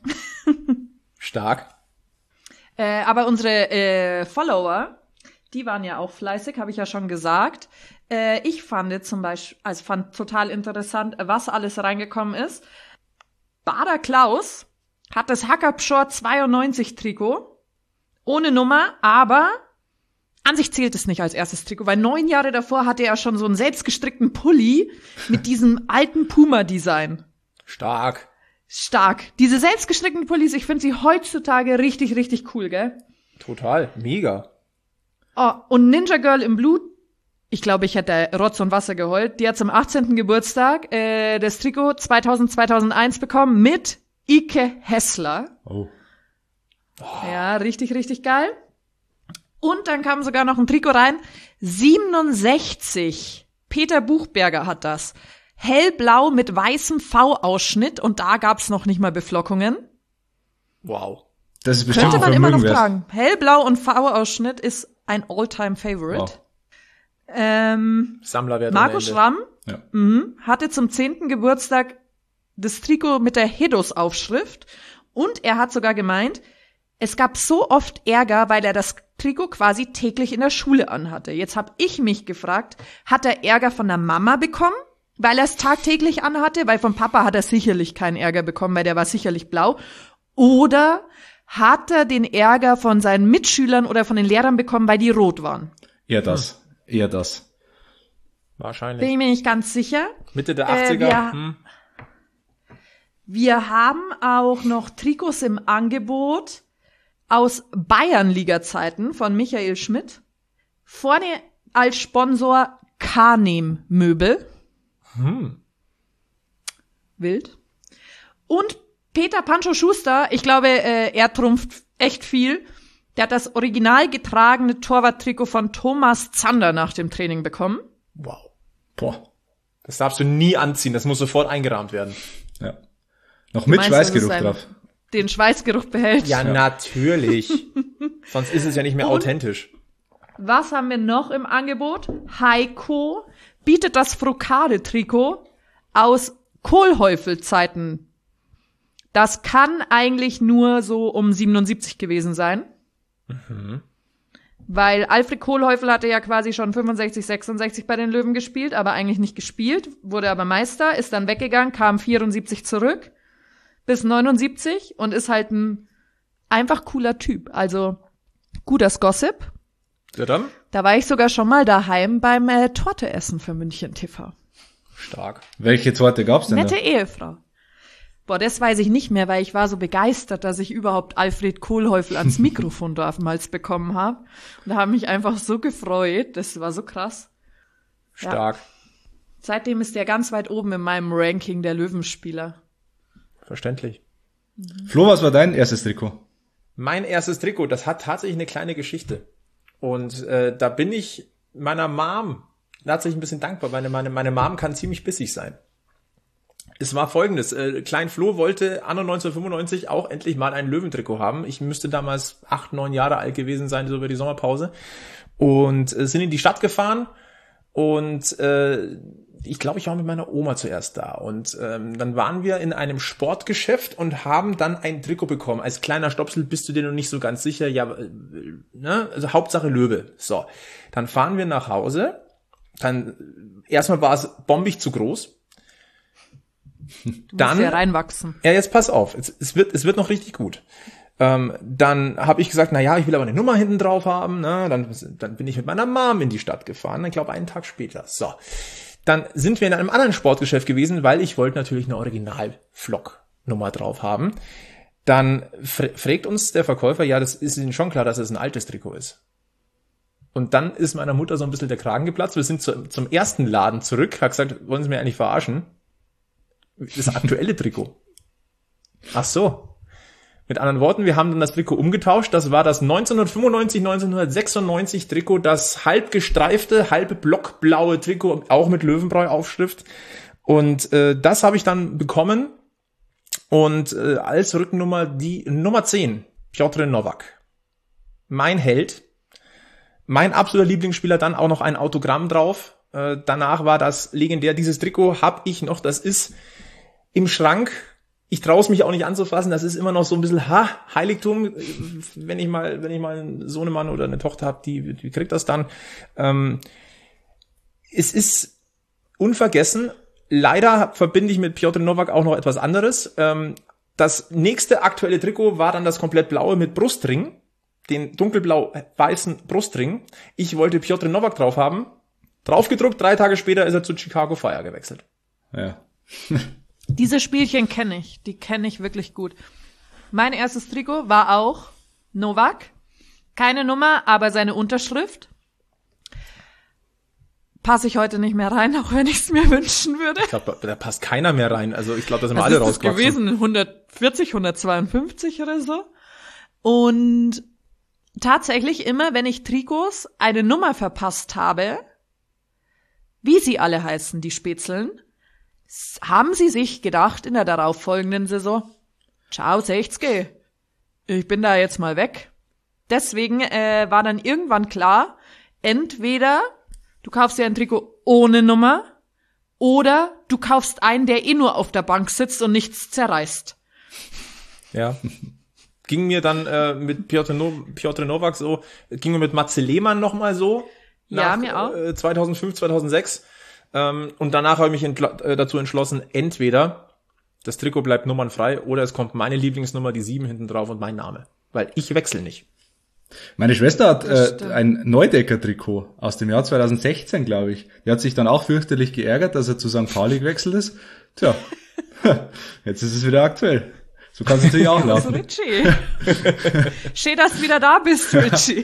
Stark. Äh, aber unsere äh, Follower, die waren ja auch fleißig, habe ich ja schon gesagt. Äh, ich fand zum Beispiel, also fand total interessant, was alles reingekommen ist. Bader Klaus hat das Hackerpschor zweiundneunzig Trikot. Ohne Nummer, aber an sich zählt es nicht als erstes Trikot, weil neun Jahre davor hatte er schon so einen selbstgestrickten Pulli mit diesem alten Puma-Design. Stark. Stark. Diese selbstgestrickten Pullis, ich finde sie heutzutage richtig, richtig cool, gell? Total. Mega. Oh, und Ninja Girl im Blut, ich glaube, ich hätte Rotz und Wasser geheult. Die hat zum achtzehnten Geburtstag äh, das Trikot zweitausend, zweitausendeins bekommen mit Ike Hessler. Oh. Ja, richtig, richtig geil. Und dann kam sogar noch ein Trikot rein. siebenundsechzig. Peter Buchberger hat das. Hellblau mit weißem V-Ausschnitt und da gab's noch nicht mal Beflockungen. Wow. Das ist bestimmt Könnte man ein immer noch Vermögen wert. tragen. Hellblau und V-Ausschnitt ist ein All-Time-Favorite. Wow. Ähm, Sammlerwert. Marco am Ende. Schramm Ja. mhm, hatte zum zehnten Geburtstag das Trikot mit der Hedos-Aufschrift und er hat sogar gemeint, es gab so oft Ärger, weil er das Trikot quasi täglich in der Schule anhatte. Jetzt habe ich mich gefragt, hat er Ärger von der Mama bekommen, weil er es tagtäglich anhatte? Weil vom Papa hat er sicherlich keinen Ärger bekommen, weil der war sicherlich blau. Oder hat er den Ärger von seinen Mitschülern oder von den Lehrern bekommen, weil die rot waren? Eher das. Hm. Eher das. Wahrscheinlich. Bin ich mir nicht ganz sicher. Mitte der Äh, achtziger. wir- hm. Wir haben auch noch Trikots im Angebot aus Bayernliga-Zeiten von Michael Schmidt. Vorne als Sponsor Carnem Möbel. Hm. Wild. Und Peter Pancho Schuster, ich glaube, äh, er trumpft echt viel. Der hat das original getragene Torwarttrikot von Thomas Zander nach dem Training bekommen. Wow. Boah. Das darfst du nie anziehen. Das muss sofort eingerahmt werden. Ja. Noch mit meinst, dass es Schweißgeruch ein- drauf. Den Schweißgeruch behält. Ja, natürlich. Sonst ist es ja nicht mehr Und? authentisch. Was haben wir noch im Angebot? Heiko bietet das Frokade-Trikot aus Kohlhäufel-Zeiten. Das kann eigentlich nur so um siebenundsiebzig gewesen sein. Mhm. Weil Alfred Kohlhäufel hatte ja quasi schon fünfundsechzig, sechsundsechzig bei den Löwen gespielt, aber eigentlich nicht gespielt, wurde aber Meister, ist dann weggegangen, kam vierundsiebzig zurück bis neunundsiebzig und ist halt ein einfach cooler Typ. Also guter Gossip. Ja, dann? Da war ich sogar schon mal daheim beim äh, Torteessen für München T V. Stark. Welche Torte gab's denn Nette da? Ehefrau. Boah, das weiß ich nicht mehr, weil ich war so begeistert, dass ich überhaupt Alfred Kohlhäufel ans Mikrofon damals bekommen habe. Und da habe mich einfach so gefreut. Das war so krass. Stark. Seitdem ist der ganz weit oben in meinem Ranking der Löwenspieler. Verständlich. Flo, was war dein erstes Trikot? Mein erstes Trikot, das hat tatsächlich eine kleine Geschichte. Und äh, da bin ich meiner Mom tatsächlich ein bisschen dankbar, weil meine, meine Mom kann ziemlich bissig sein. Es war folgendes, äh, Klein Flo wollte anno neunzehnhundertfünfundneunzig auch endlich mal ein Löwentrikot haben. Ich müsste damals acht, neun Jahre alt gewesen sein, so über die Sommerpause. Und äh, sind in die Stadt gefahren und äh, ich glaube, ich war mit meiner Oma zuerst da. Und ähm, dann waren wir in einem Sportgeschäft und haben dann ein Trikot bekommen. Als kleiner Stopsel bist du dir noch nicht so ganz sicher. Ja, äh, ne, also Hauptsache Löwe. So, dann fahren wir nach Hause. Dann erstmal war es bombig zu groß. Du dann musst ja reinwachsen. Ja, jetzt pass auf, es, es wird es wird noch richtig gut. Ähm, dann habe ich gesagt, na ja, ich will aber eine Nummer hinten drauf haben. Ne? Dann dann bin ich mit meiner Mom in die Stadt gefahren. Ich glaube einen Tag später. So, dann sind wir in einem anderen Sportgeschäft gewesen, weil ich wollte natürlich eine Original-Flock-Nummer drauf haben. Dann fr- fragt uns der Verkäufer, ja, das ist Ihnen schon klar, dass es ein altes Trikot ist. Und dann ist meiner Mutter so ein bisschen der Kragen geplatzt. Wir sind zu, zum ersten Laden zurück, hat gesagt, wollen Sie mich eigentlich verarschen? Das aktuelle Trikot. Ach so. Mit anderen Worten, wir haben dann das Trikot umgetauscht. Das war das neunzehnhundertfünfundneunzig, neunzehnhundertsechsundneunzig Trikot, das halb gestreifte, halb blockblaue Trikot, auch mit Löwenbräu-Aufschrift. Und äh, das habe ich dann bekommen. Und äh, als Rückennummer die Nummer zehn, Piotr Nowak. Mein Held. Mein absoluter Lieblingsspieler, dann auch noch ein Autogramm drauf. Äh, danach war das legendär. Dieses Trikot habe ich noch, das ist im Schrank. Ich traue es mich auch nicht anzufassen. Das ist immer noch so ein bisschen ha, Heiligtum. Wenn ich mal, wenn ich mal einen Sohnemann oder eine Tochter habe, die, die kriegt das dann. Ähm, es ist unvergessen. Leider verbinde ich mit Piotr Nowak auch noch etwas anderes. Ähm, das nächste aktuelle Trikot war dann das komplett blaue mit Brustring. Den dunkelblau-weißen Brustring. Ich wollte Piotr Nowak drauf haben. Draufgedruckt, drei Tage später ist er zu Chicago Fire gewechselt. Ja. Diese Spielchen kenne ich, die kenne ich wirklich gut. Mein erstes Trikot war auch Nowak. Keine Nummer, aber seine Unterschrift. Passe ich heute nicht mehr rein, auch wenn ich es mir wünschen würde. Ich glaube, da passt keiner mehr rein. Also ich glaube, da sind wir Was alle ist das rausgewachsen. gewesen? hundertvierzig, hundertzweiundfünfzig oder so. Und tatsächlich immer, wenn ich Trikots eine Nummer verpasst habe, wie sie alle heißen, die Spätzeln, haben sie sich gedacht in der darauffolgenden Saison, ciao sechzig, ich bin da jetzt mal weg. Deswegen äh, war dann irgendwann klar, entweder du kaufst dir ein Trikot ohne Nummer oder du kaufst einen, der eh nur auf der Bank sitzt und nichts zerreißt. Ja. Ging mir dann äh, mit Piotr, no- Piotr Nowak so, ging mir mit Matze Lehmann nochmal so. Ja, nach, mir auch. Äh, zweitausendfünf, zweitausendsechs. Ähm, und danach habe ich mich entl- äh, dazu entschlossen, entweder das Trikot bleibt nummernfrei oder es kommt meine Lieblingsnummer, die sieben hinten drauf und mein Name. Weil ich wechsle nicht. Meine Schwester hat äh, ein Neudecker-Trikot aus dem Jahr zweitausendsechzehn, glaube ich. Die hat sich dann auch fürchterlich geärgert, dass er zu Sankt Pauli gewechselt ist. Tja, jetzt ist es wieder aktuell. So kannst du natürlich auch laufen. Richie. Schön, dass du wieder da bist, Richie.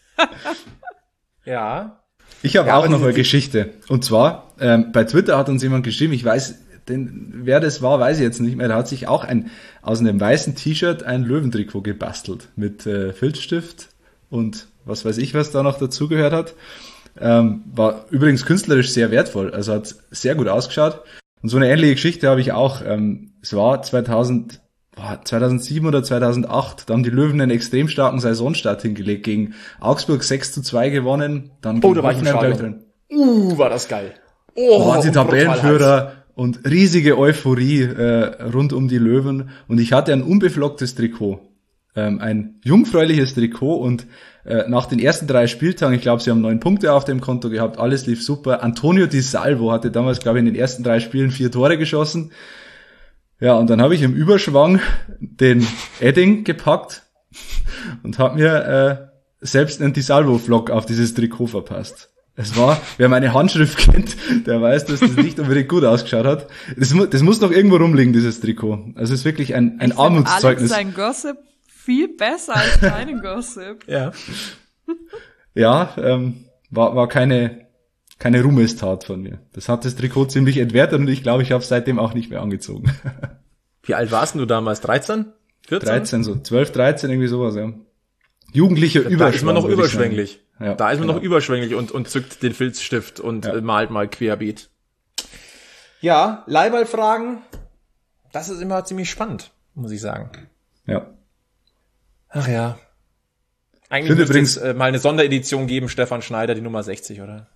Ja. Ich habe Ja, auch aber noch diese- eine Geschichte. Und zwar, ähm, bei Twitter hat uns jemand geschrieben, ich weiß, denn wer das war, weiß ich jetzt nicht mehr. Da hat sich auch ein aus einem weißen T-Shirt ein Löwentrikot gebastelt mit äh, Filzstift und was weiß ich, was da noch dazugehört hat. Ähm, war übrigens künstlerisch sehr wertvoll, also hat sehr gut ausgeschaut. Und so eine ähnliche Geschichte habe ich auch. Ähm, es war zweitausend, boah, zweitausendsieben oder zweitausendacht, da haben die Löwen einen extrem starken Saisonstart hingelegt, gegen Augsburg sechs zu zwei gewonnen, dann gegen Oh, da war ich im Hoffenheim gleich Stadion. drin. Uh, war das geil. Oh, Da waren sie und brutal heiß. Tabellenführer und riesige Euphorie äh, rund um die Löwen. Und ich hatte ein unbeflocktes Trikot, ähm, ein jungfräuliches Trikot. Und äh, nach den ersten drei Spieltagen, ich glaube, sie haben neun Punkte auf dem Konto gehabt, alles lief super. Antonio Di Salvo hatte damals, glaube ich, in den ersten drei Spielen vier Tore geschossen. Ja, und dann habe ich im Überschwang den Edding gepackt und habe mir äh, selbst einen Di Salvo-Flock auf dieses Trikot verpasst. Es war, wer meine Handschrift kennt, der weiß, dass das nicht unbedingt gut ausgeschaut hat. Das, mu- das muss noch irgendwo rumliegen, dieses Trikot. Also es ist wirklich ein, ein Ich find Alex Armutszeugnis. sein Gossip viel besser als deinen Gossip. Ja. Ja, ähm, war, war keine keine Ruhmestat von mir. Das hat das Trikot ziemlich entwertet und ich glaube, ich habe es seitdem auch nicht mehr angezogen. Wie alt warst du damals? dreizehn? vierzehn? dreizehn, so zwölf, dreizehn, irgendwie sowas, ja. Jugendlicher Überschwang. Da ist man noch überschwänglich. Ja, da ist man genau. noch überschwänglich und, und zückt den Filzstift und Ja. äh, malt mal querbeet. Ja, Leihballfragen, das ist immer ziemlich spannend, muss ich sagen. Ja. Ach ja. Eigentlich Finde müsste übrigens- es äh, mal eine Sonderedition geben, Stefan Schneider, die Nummer sechzig, oder?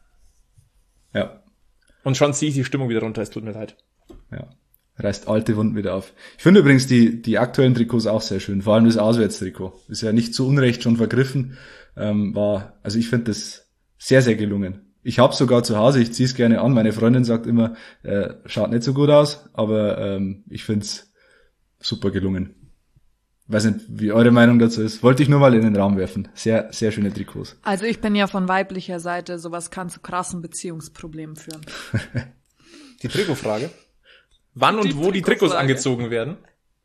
Ja. Und schon ziehe ich die Stimmung wieder runter, es tut mir leid. Ja. Reißt alte Wunden wieder auf. Ich finde übrigens die, die aktuellen Trikots auch sehr schön. Vor allem das Auswärtstrikot. Ist ja nicht zu Unrecht schon vergriffen. Ähm, war, also ich finde das sehr, sehr gelungen. Ich habe sogar zu Hause, ich ziehe es gerne an. Meine Freundin sagt immer, äh, schaut nicht so gut aus, aber ähm, ich finde es super gelungen. Weiß nicht, wie eure Meinung dazu ist. Wollte ich nur mal in den Raum werfen. Sehr, sehr schöne Trikots. Also ich bin ja von weiblicher Seite, sowas kann zu krassen Beziehungsproblemen führen. Die Trikotfrage. Wann und Die wo die Trikots Trikotfrage. angezogen werden?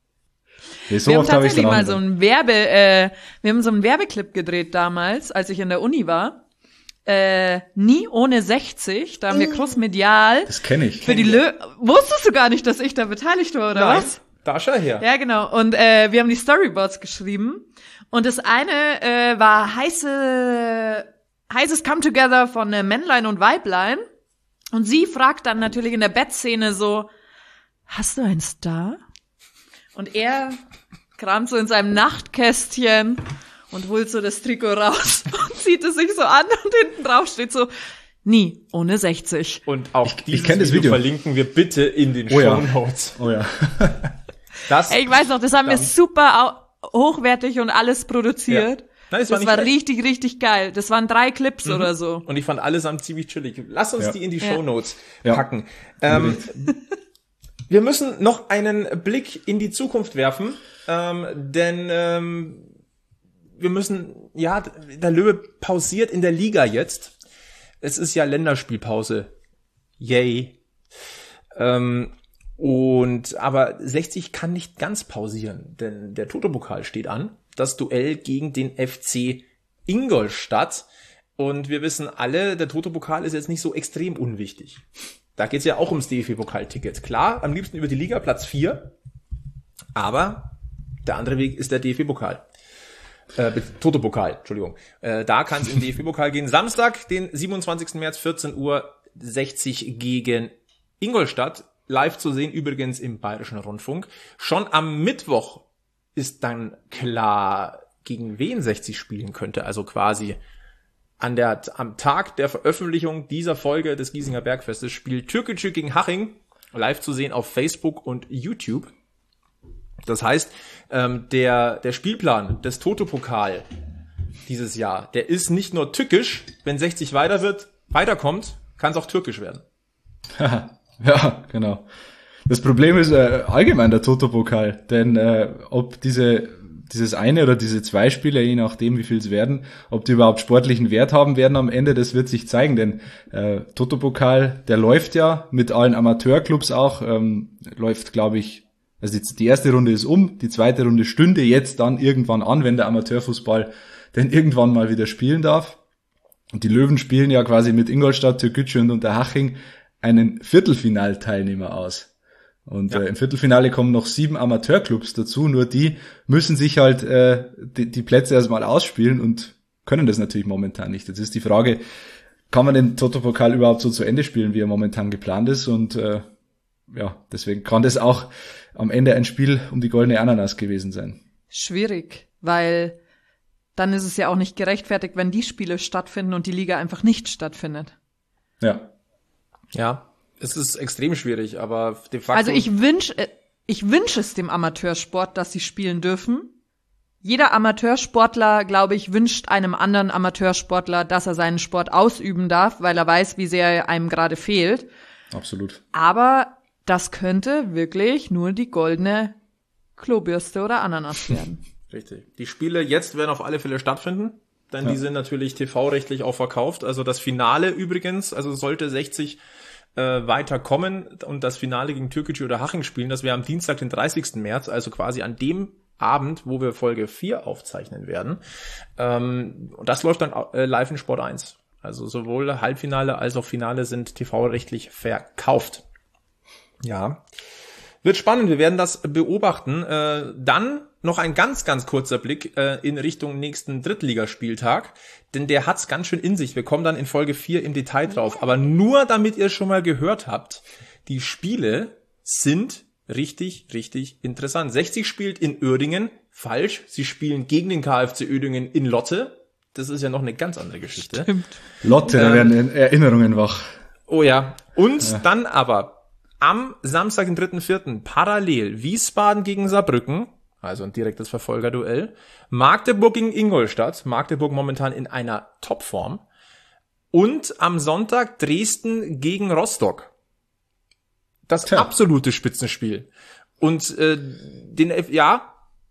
Nee, so Wir haben oft habe ich tatsächlich dann auch mal nicht. so einen Werbe, äh, wir haben so einen Werbeclip gedreht damals, als ich in der Uni war. Äh, nie ohne sechzig, da haben wir crossmedial Das kenne ich. für die Lö Wusstest du gar nicht, dass ich da beteiligt war, oder Nein, was? da schau her. Ja, genau. Und äh, wir haben die Storyboards geschrieben. Und das eine äh, war heiße, heißes Come Together von äh, Männlein und Weiblein. Und sie fragt dann natürlich in der Bettszene so, hast du einen Star? Und er kramt so in seinem Nachtkästchen und holt so das Trikot raus und zieht es sich so an und hinten drauf steht so, nie ohne sechzig. Und auch dieses kenn das Video, Video. verlinken wir bitte in den Oh ja. Shownotes. Oh ja. Das, Ey, ich weiß noch, das haben wir Verdammt. super au- hochwertig und alles produziert. Ja. Nein, das das war war, nicht schlecht. richtig, richtig geil. Das waren drei Clips oder so. Und ich fand allesamt ziemlich chillig. Lass uns Ja. die in die Ja. Shownotes Ja. packen. Ähm, wir müssen noch einen Blick in die Zukunft werfen, ähm, denn ähm, wir müssen, ja, der Löwe pausiert in der Liga jetzt. Es ist ja Länderspielpause. Yay. Ähm, und aber sechzig kann nicht ganz pausieren, denn der Toto-Pokal steht an. Das Duell gegen den F C Ingolstadt. Und wir wissen alle, der Toto-Pokal ist jetzt nicht so extrem unwichtig. Da geht's ja auch ums D F B-Pokal-Ticket. Klar, am liebsten über die Liga, Platz vier. Aber der andere Weg ist der D F B-Pokal. Äh, Toto-Pokal, Entschuldigung. Äh, da kann es im D F B-Pokal gehen. Samstag, den siebenundzwanzigsten März, vierzehn Uhr sechzig gegen Ingolstadt. Live zu sehen, übrigens im Bayerischen Rundfunk. Schon am Mittwoch ist dann klar, gegen wen sechzig spielen könnte. Also quasi an der, am Tag der Veröffentlichung dieser Folge des Giesinger Bergfestes spielt Türkgücü gegen Haching. Live zu sehen auf Facebook und YouTube. Das heißt, ähm, der, der Spielplan des Toto-Pokal dieses Jahr, der ist nicht nur tückisch, wenn sechzig weiter wird, weiterkommt, kann es auch türkisch werden. Ja, genau. Das Problem ist äh, allgemein der Toto-Pokal, denn äh, ob diese dieses eine oder diese zwei Spiele, je nachdem wie viel es werden, ob die überhaupt sportlichen Wert haben werden am Ende, das wird sich zeigen, denn äh, Toto-Pokal, der läuft ja mit allen Amateurclubs auch, ähm, läuft glaube ich, also die, die erste Runde ist um, die zweite Runde stünde jetzt dann irgendwann an, wenn der Amateurfußball denn irgendwann mal wieder spielen darf. Und die Löwen spielen ja quasi mit Ingolstadt, Türkgücü und Unterhaching einen Viertelfinalteilnehmer aus. Und Ja. äh, im Viertelfinale kommen noch sieben Amateurclubs dazu, nur die müssen sich halt äh, die, die Plätze erstmal ausspielen und können das natürlich momentan nicht. Jetzt ist die Frage, kann man den Toto-Pokal überhaupt so zu Ende spielen, wie er momentan geplant ist? Und äh, ja, deswegen kann das auch am Ende ein Spiel um die goldene Ananas gewesen sein. Schwierig, weil dann ist es ja auch nicht gerechtfertigt, wenn die Spiele stattfinden und die Liga einfach nicht stattfindet. Ja. Ja, es ist extrem schwierig, aber de facto... Also ich wünsch, äh, ich wünsche es dem Amateursport, dass sie spielen dürfen. Jeder Amateursportler, glaube ich, wünscht einem anderen Amateursportler, dass er seinen Sport ausüben darf, weil er weiß, wie sehr er einem gerade fehlt. Absolut. Aber das könnte wirklich nur die goldene Klobürste oder Ananas werden. Richtig. Die Spiele jetzt werden auf alle Fälle stattfinden, denn Ja. die sind natürlich T V-rechtlich auch verkauft. Also das Finale übrigens, also sollte sechzig äh, weiterkommen und das Finale gegen Türkgücü oder Haching spielen, das wäre am Dienstag, den dreißigsten März, also quasi an dem Abend, wo wir Folge vier aufzeichnen werden. Ähm, und das läuft dann äh, live in Sport eins. Also sowohl Halbfinale als auch Finale sind T V-rechtlich verkauft. Ja, wird spannend, wir werden das beobachten. Äh, dann noch ein ganz, ganz kurzer Blick äh, in Richtung nächsten Drittligaspieltag, denn der hat's ganz schön in sich. Wir kommen dann in Folge vier im Detail drauf, aber nur damit ihr schon mal gehört habt, die Spiele sind richtig, richtig interessant. sechzig spielt in Uerdingen, falsch, sie spielen gegen den KfC Uerdingen in Lotte. Das ist ja noch eine ganz andere Geschichte. Stimmt. Lotte, da Ähm, werden Erinnerungen wach. Oh ja. Und Ja. dann aber am Samstag, den dritten vierten parallel Wiesbaden gegen Saarbrücken, also ein direktes Verfolgerduell, Magdeburg gegen Ingolstadt, Magdeburg momentan in einer Topform, und am Sonntag Dresden gegen Rostock. Das Tja. absolute Spitzenspiel. Und äh, den, F- ja,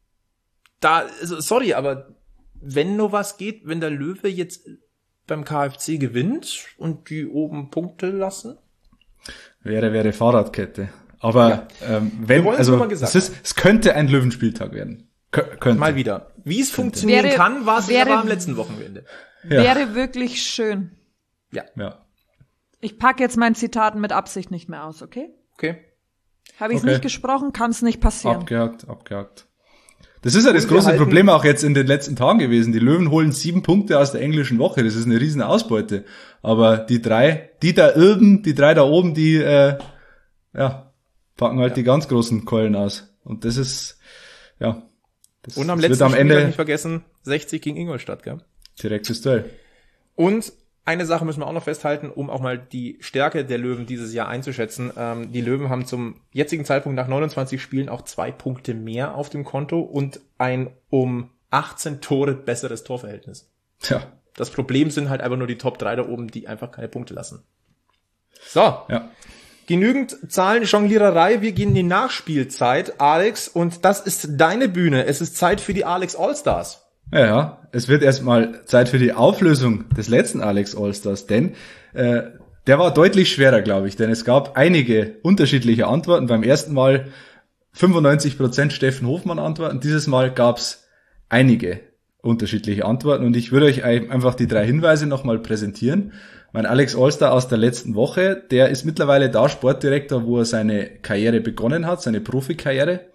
da, also, sorry, aber wenn nur was geht, wenn der Löwe jetzt beim KfC gewinnt und die oben Punkte lassen? Wäre, wäre Fahrradkette. Aber Ja. ähm, wenn, wollen es also nur mal gesagt es, ist, es könnte ein Löwenspieltag werden. Kö- könnte. Mal wieder. Wie es funktionieren Wäre- kann, war es wäre- aber am letzten Wochenende. Ja. Wäre wirklich schön. Ja, Ja. Ich packe jetzt mein Zitat mit Absicht nicht mehr aus, okay? okay. Habe ich es Okay. nicht gesprochen, kann es nicht passieren. Abgehakt, abgehakt. Das ist ja das Und wir große halten- Problem auch jetzt in den letzten Tagen gewesen. Die Löwen holen sieben Punkte aus der englischen Woche. Das ist eine riesen Ausbeute. Aber die drei, die da oben, die drei da oben, die äh, ja, packen halt die ganz großen Keulen aus. Und das ist, ja, das, Und am das letzten wird am Spieltag Ende nicht vergessen, sechzig gegen Ingolstadt, gell? direktes Duell. Und eine Sache müssen wir auch noch festhalten, um auch mal die Stärke der Löwen dieses Jahr einzuschätzen. Ähm, die Löwen haben zum jetzigen Zeitpunkt nach neunundzwanzig Spielen auch zwei Punkte mehr auf dem Konto und ein um achtzehn Tore besseres Torverhältnis. Tja, Das Problem sind halt einfach nur die Top drei da oben, die einfach keine Punkte lassen. So, ja. genügend Zahlen, Jongliererei. Wir gehen in die Nachspielzeit, Alex, und das ist deine Bühne. Es ist Zeit für die Alex Allstars. Ja, ja, es wird erstmal Zeit für die Auflösung des letzten Alex Allstars, denn äh, der war deutlich schwerer, glaube ich, denn es gab einige unterschiedliche Antworten. Beim ersten Mal fünfundneunzig Prozent Steffen Hofmann Antworten, dieses Mal gab's einige unterschiedliche Antworten und ich würde euch einfach die drei Hinweise nochmal präsentieren. Mein Alex Allstar aus der letzten Woche, der ist mittlerweile da Sportdirektor, wo er seine Karriere begonnen hat, seine Profikarriere.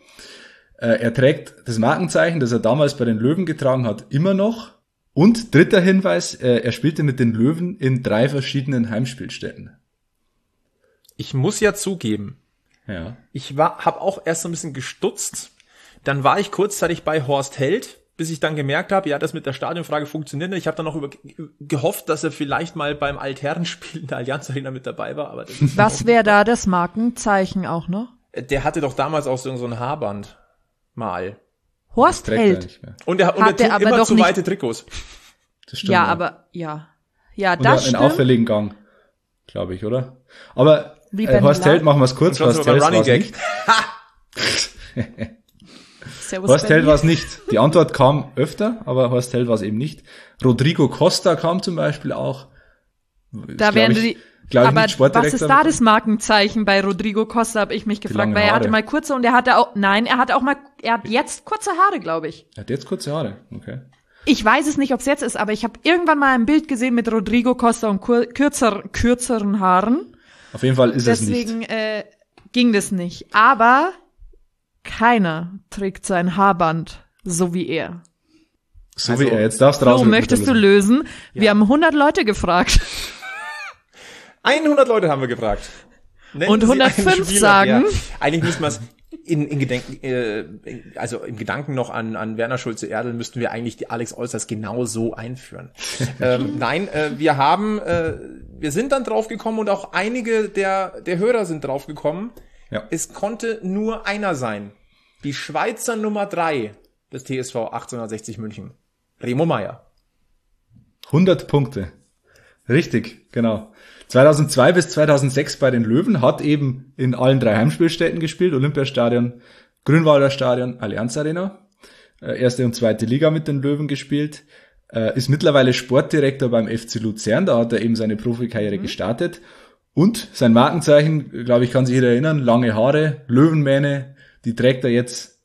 Er trägt das Markenzeichen, das er damals bei den Löwen getragen hat, immer noch. Und dritter Hinweis, er spielte mit den Löwen in drei verschiedenen Heimspielstätten. Ich muss ja zugeben, Ja. ich war, habe auch erst so ein bisschen gestutzt. Dann war ich kurzzeitig bei Horst Held, bis ich dann gemerkt habe, ja, das mit der Stadionfrage funktioniert nicht. Ich habe dann noch über, gehofft, dass er vielleicht mal beim Altherrenspiel in der Allianz Arena mit dabei war. Aber das ist Was wäre da das Markenzeichen auch noch? Der hatte doch damals auch so, so ein Haarband mal. Horst Trägt er Held. nicht mehr. Und er, und Hat er der trug aber immer doch zu nicht- weite Trikots. Das stimmt. Ja, aber ja. Ja, Und er hat das einen stimmt. auffälligen Gang, glaube ich, oder? Aber Wie äh, Ben Horst Blanc. Held, machen wir es kurz. Schon Horst so beim Held Running war's Gag. nicht. Servus, Horst Held Benny. war es nicht. Die Antwort kam öfter, aber Horst Held war es eben nicht. Rodrigo Costa kam zum Beispiel auch. Da werden die, glaub ich, aber nicht Sportdirektor. was ist da das Markenzeichen bei Rodrigo Costa, habe ich mich gefragt, langen weil er hatte Haare. mal kurze und er hatte auch, nein, er hatte auch mal, er hat jetzt kurze Haare, glaube ich. Er hat jetzt kurze Haare, okay. Ich weiß es nicht, ob es jetzt ist, aber ich habe irgendwann mal ein Bild gesehen mit Rodrigo Costa und kur kürzer, kürzeren Haaren. Auf jeden Fall ist es nicht. Deswegen äh, ging das nicht. Aber keiner trägt sein Haarband so wie er. So Also, wie er. Jetzt darfst du Flo, raus. mit der möchtest du Lösung. lösen? Wir haben hundert Leute gefragt. hundert Leute haben wir gefragt. Nennen Und Sie einen hundertfünf Spieler, sagen- der- Eigentlich müssten wir es in, in Gedenken, äh, also im Gedanken noch an, an Werner Schulze-Erdl müssten wir eigentlich die Alex Allstars genau so einführen. ähm, nein, äh, wir haben, äh, wir sind dann draufgekommen und auch einige der, der Hörer sind draufgekommen. Ja. Es konnte nur einer sein. Die Schweizer Nummer drei des T S V achtzehnhundertsechzig München. Remo Meier. hundert Punkte. Richtig, genau. zweitausendzwei bis zweitausendsechs bei den Löwen, hat eben in allen drei Heimspielstätten gespielt, Olympiastadion, Grünwalder Stadion, Allianz Arena, äh, erste und zweite Liga mit den Löwen gespielt, äh, ist mittlerweile Sportdirektor beim F C Luzern, da hat er eben seine Profikarriere mhm. gestartet und sein Markenzeichen, glaube ich, kann sich jeder erinnern, lange Haare, Löwenmähne, die trägt er jetzt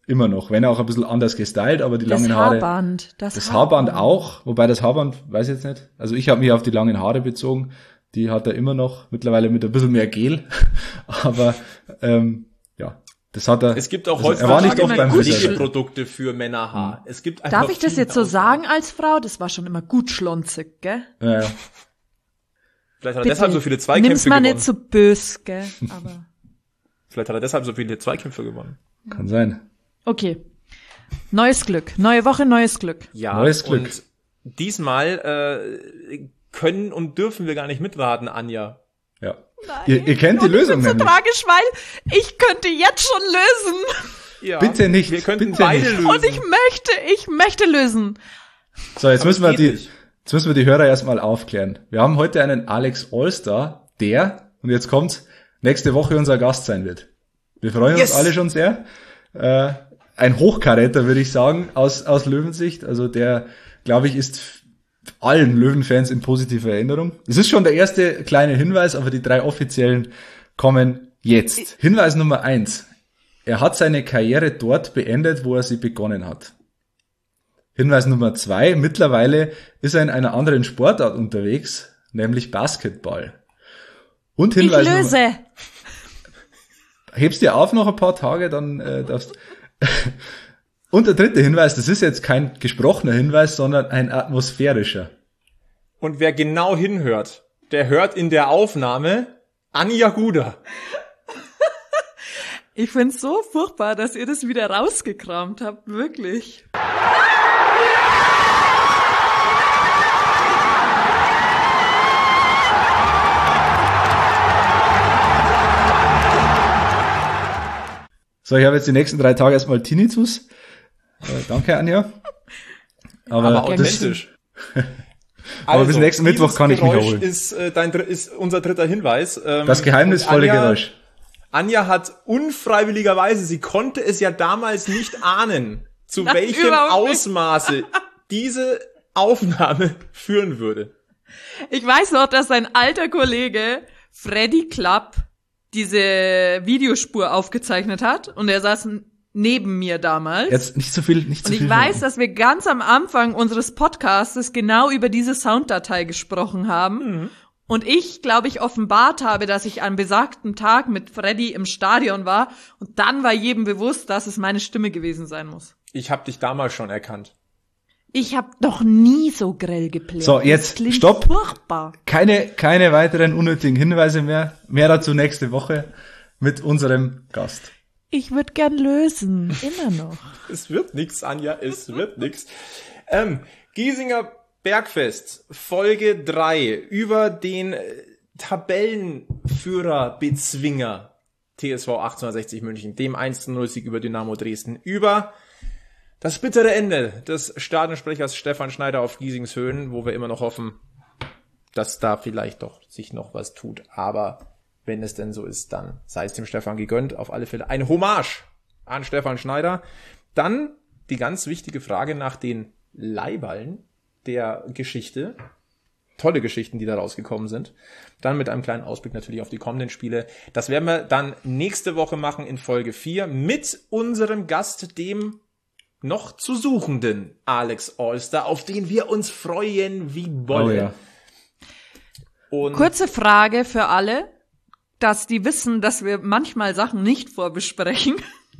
immer noch, wenn auch ein bisschen anders gestylt, aber die Das langen Haare. Haarband. Das, Das Haarband auch, wobei das Haarband, weiß ich jetzt nicht. Also ich habe mich auf die langen Haare bezogen. Die hat er immer noch, mittlerweile mit ein bisschen mehr Gel. Aber ähm, ja, das hat er. Es gibt auch also, heute er war nicht oft beim Friseur. Produkte für Männerhaar. Es gibt einfach Darf ich das viel jetzt so Auswahl. sagen als Frau? Das war schon immer gut schlonzig, gell? Ja, ja. Vielleicht hat er Bitte, deshalb so viele Zweikämpfe nimm's mal gewonnen. nicht so bös, gell? Aber Vielleicht hat er deshalb so viele Zweikämpfe gewonnen. Kann sein. okay. Neues Glück. Neue Woche, neues Glück. Ja, Neues Glück. und diesmal äh, können und dürfen wir gar nicht mitraten, Anja. Ja. Ihr, ihr kennt die Und Lösung ich bin so nämlich. tragisch, weil ich könnte jetzt schon lösen. Ja, Bitte nicht, Wir könnten bitte beide nicht. lösen. Und ich möchte, ich möchte lösen. So, jetzt Aber müssen wir es die, geht nicht. jetzt müssen wir die Hörer erstmal aufklären. Wir haben heute einen Alex Allstar, der, und jetzt kommt's, nächste Woche unser Gast sein wird. Wir freuen Yes. uns alle schon sehr. Äh, ein Hochkaräter, würde ich sagen, aus, aus Löwensicht. Also der, glaube ich, ist allen Löwenfans in positiver Erinnerung. Es ist schon der erste kleine Hinweis, aber die drei offiziellen kommen jetzt. Hinweis Nummer eins. Er hat seine Karriere dort beendet, wo er sie begonnen hat. Hinweis Nummer zwei. Mittlerweile ist er in einer anderen Sportart unterwegs, nämlich Basketball. Und Ich Hinweis Nummer, löse. hebst dir auf noch ein paar Tage, dann äh, darfst. Und der dritte Hinweis, das ist jetzt kein gesprochener Hinweis, sondern ein atmosphärischer. Und wer genau hinhört, der hört in der Aufnahme Anja Guder. Ich find's so furchtbar, dass ihr das wieder rausgekramt habt, wirklich. So, ich habe jetzt die nächsten drei Tage erstmal Tinnitus. Äh, danke, Anja. Aber, Aber das, authentisch. Aber bis nächsten dieses Mittwoch kann ich mich Geräusch erholen. Ist, äh, dein, dr- ist unser dritter Hinweis. Ähm, das geheimnisvolle und Anja, Geräusch. Anja hat unfreiwilligerweise, sie konnte es ja damals nicht ahnen, zu Nein, welchem überhaupt nicht. Ausmaße diese Aufnahme führen würde. Ich weiß noch, dass sein alter Kollege Freddy Klapp diese Videospur aufgezeichnet hat und er saß neben mir damals. Jetzt nicht so viel, nicht so Und ich viel. weiß, verraten. dass wir ganz am Anfang unseres Podcastes genau über diese Sounddatei gesprochen haben. Mhm. Und ich, glaube ich, offenbart habe, dass ich an besagten Tag mit Freddy im Stadion war. Und dann war jedem bewusst, dass es meine Stimme gewesen sein muss. Ich habe dich damals schon erkannt. Ich habe noch nie so grell geplärt. So, Das jetzt, klingt stopp. furchtbar. Keine, keine weiteren unnötigen Hinweise mehr. Mehr dazu nächste Woche mit unserem Gast. Ich würde gern lösen. Immer noch. Es wird nix, Anja, es wird nix. Ähm, Giesinger Bergfest, Folge drei, über den äh, Tabellenführer-Bezwinger T S V achtzehnhundertsechzig München, dem eins zu null Sieg über Dynamo Dresden, über das bittere Ende des Stadionsprechers Stefan Schneider auf Giesings Höhen, wo wir immer noch hoffen, dass da vielleicht doch sich noch was tut. Aber wenn es denn so ist, dann sei es dem Stefan gegönnt. Auf alle Fälle eine Hommage an Stefan Schneider. Dann die ganz wichtige Frage nach den Leihballen der Geschichte. Tolle Geschichten, die da rausgekommen sind. Dann mit einem kleinen Ausblick natürlich auf die kommenden Spiele. Das werden wir dann nächste Woche machen in Folge vier mit unserem Gast, dem noch zu suchenden Alex Allstar, auf den wir uns freuen wie Bolle. Oh ja. Und Kurze Frage für alle, dass die wissen, dass wir manchmal Sachen nicht vorbesprechen.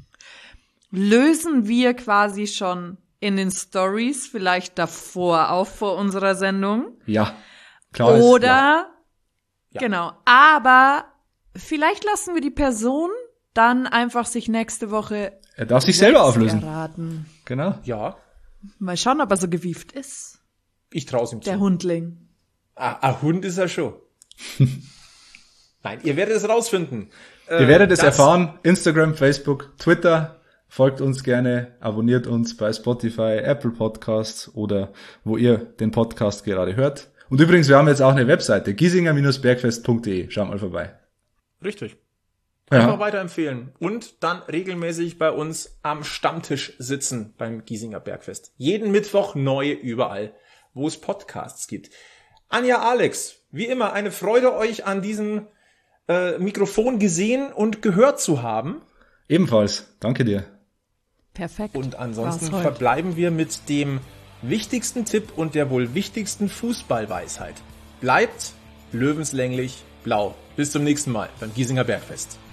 Lösen wir quasi schon in den Stories vielleicht davor auf vor unserer Sendung? Ja. Klar ist, Oder, ja. Ja. genau, aber vielleicht lassen wir die Person dann einfach sich nächste Woche Er darf sich selber auflösen. erraten. Genau. ja, Mal schauen, ob er so gewieft ist, ich traue es ihm zu. der Hundling. Ah, ein Hund ist er schon. Nein, ihr werdet es rausfinden. Ihr werdet es erfahren. Instagram, Facebook, Twitter. Folgt uns gerne, abonniert uns bei Spotify, Apple Podcasts oder wo ihr den Podcast gerade hört. Und übrigens, wir haben jetzt auch eine Webseite, giesinger bergfest punkt de. Schaut mal vorbei. Richtig. Einfach Ja. weiterempfehlen. Und dann regelmäßig bei uns am Stammtisch sitzen beim Giesinger Bergfest. Jeden Mittwoch neu überall, wo es Podcasts gibt. Anja, Alex, wie immer eine Freude, euch an diesem äh, Mikrofon gesehen und gehört zu haben. Ebenfalls. Danke dir. Perfekt. Und ansonsten War's heute. verbleiben wir mit dem wichtigsten Tipp und der wohl wichtigsten Fußballweisheit. Bleibt löwenslänglich blau. Bis zum nächsten Mal beim Giesinger Bergfest.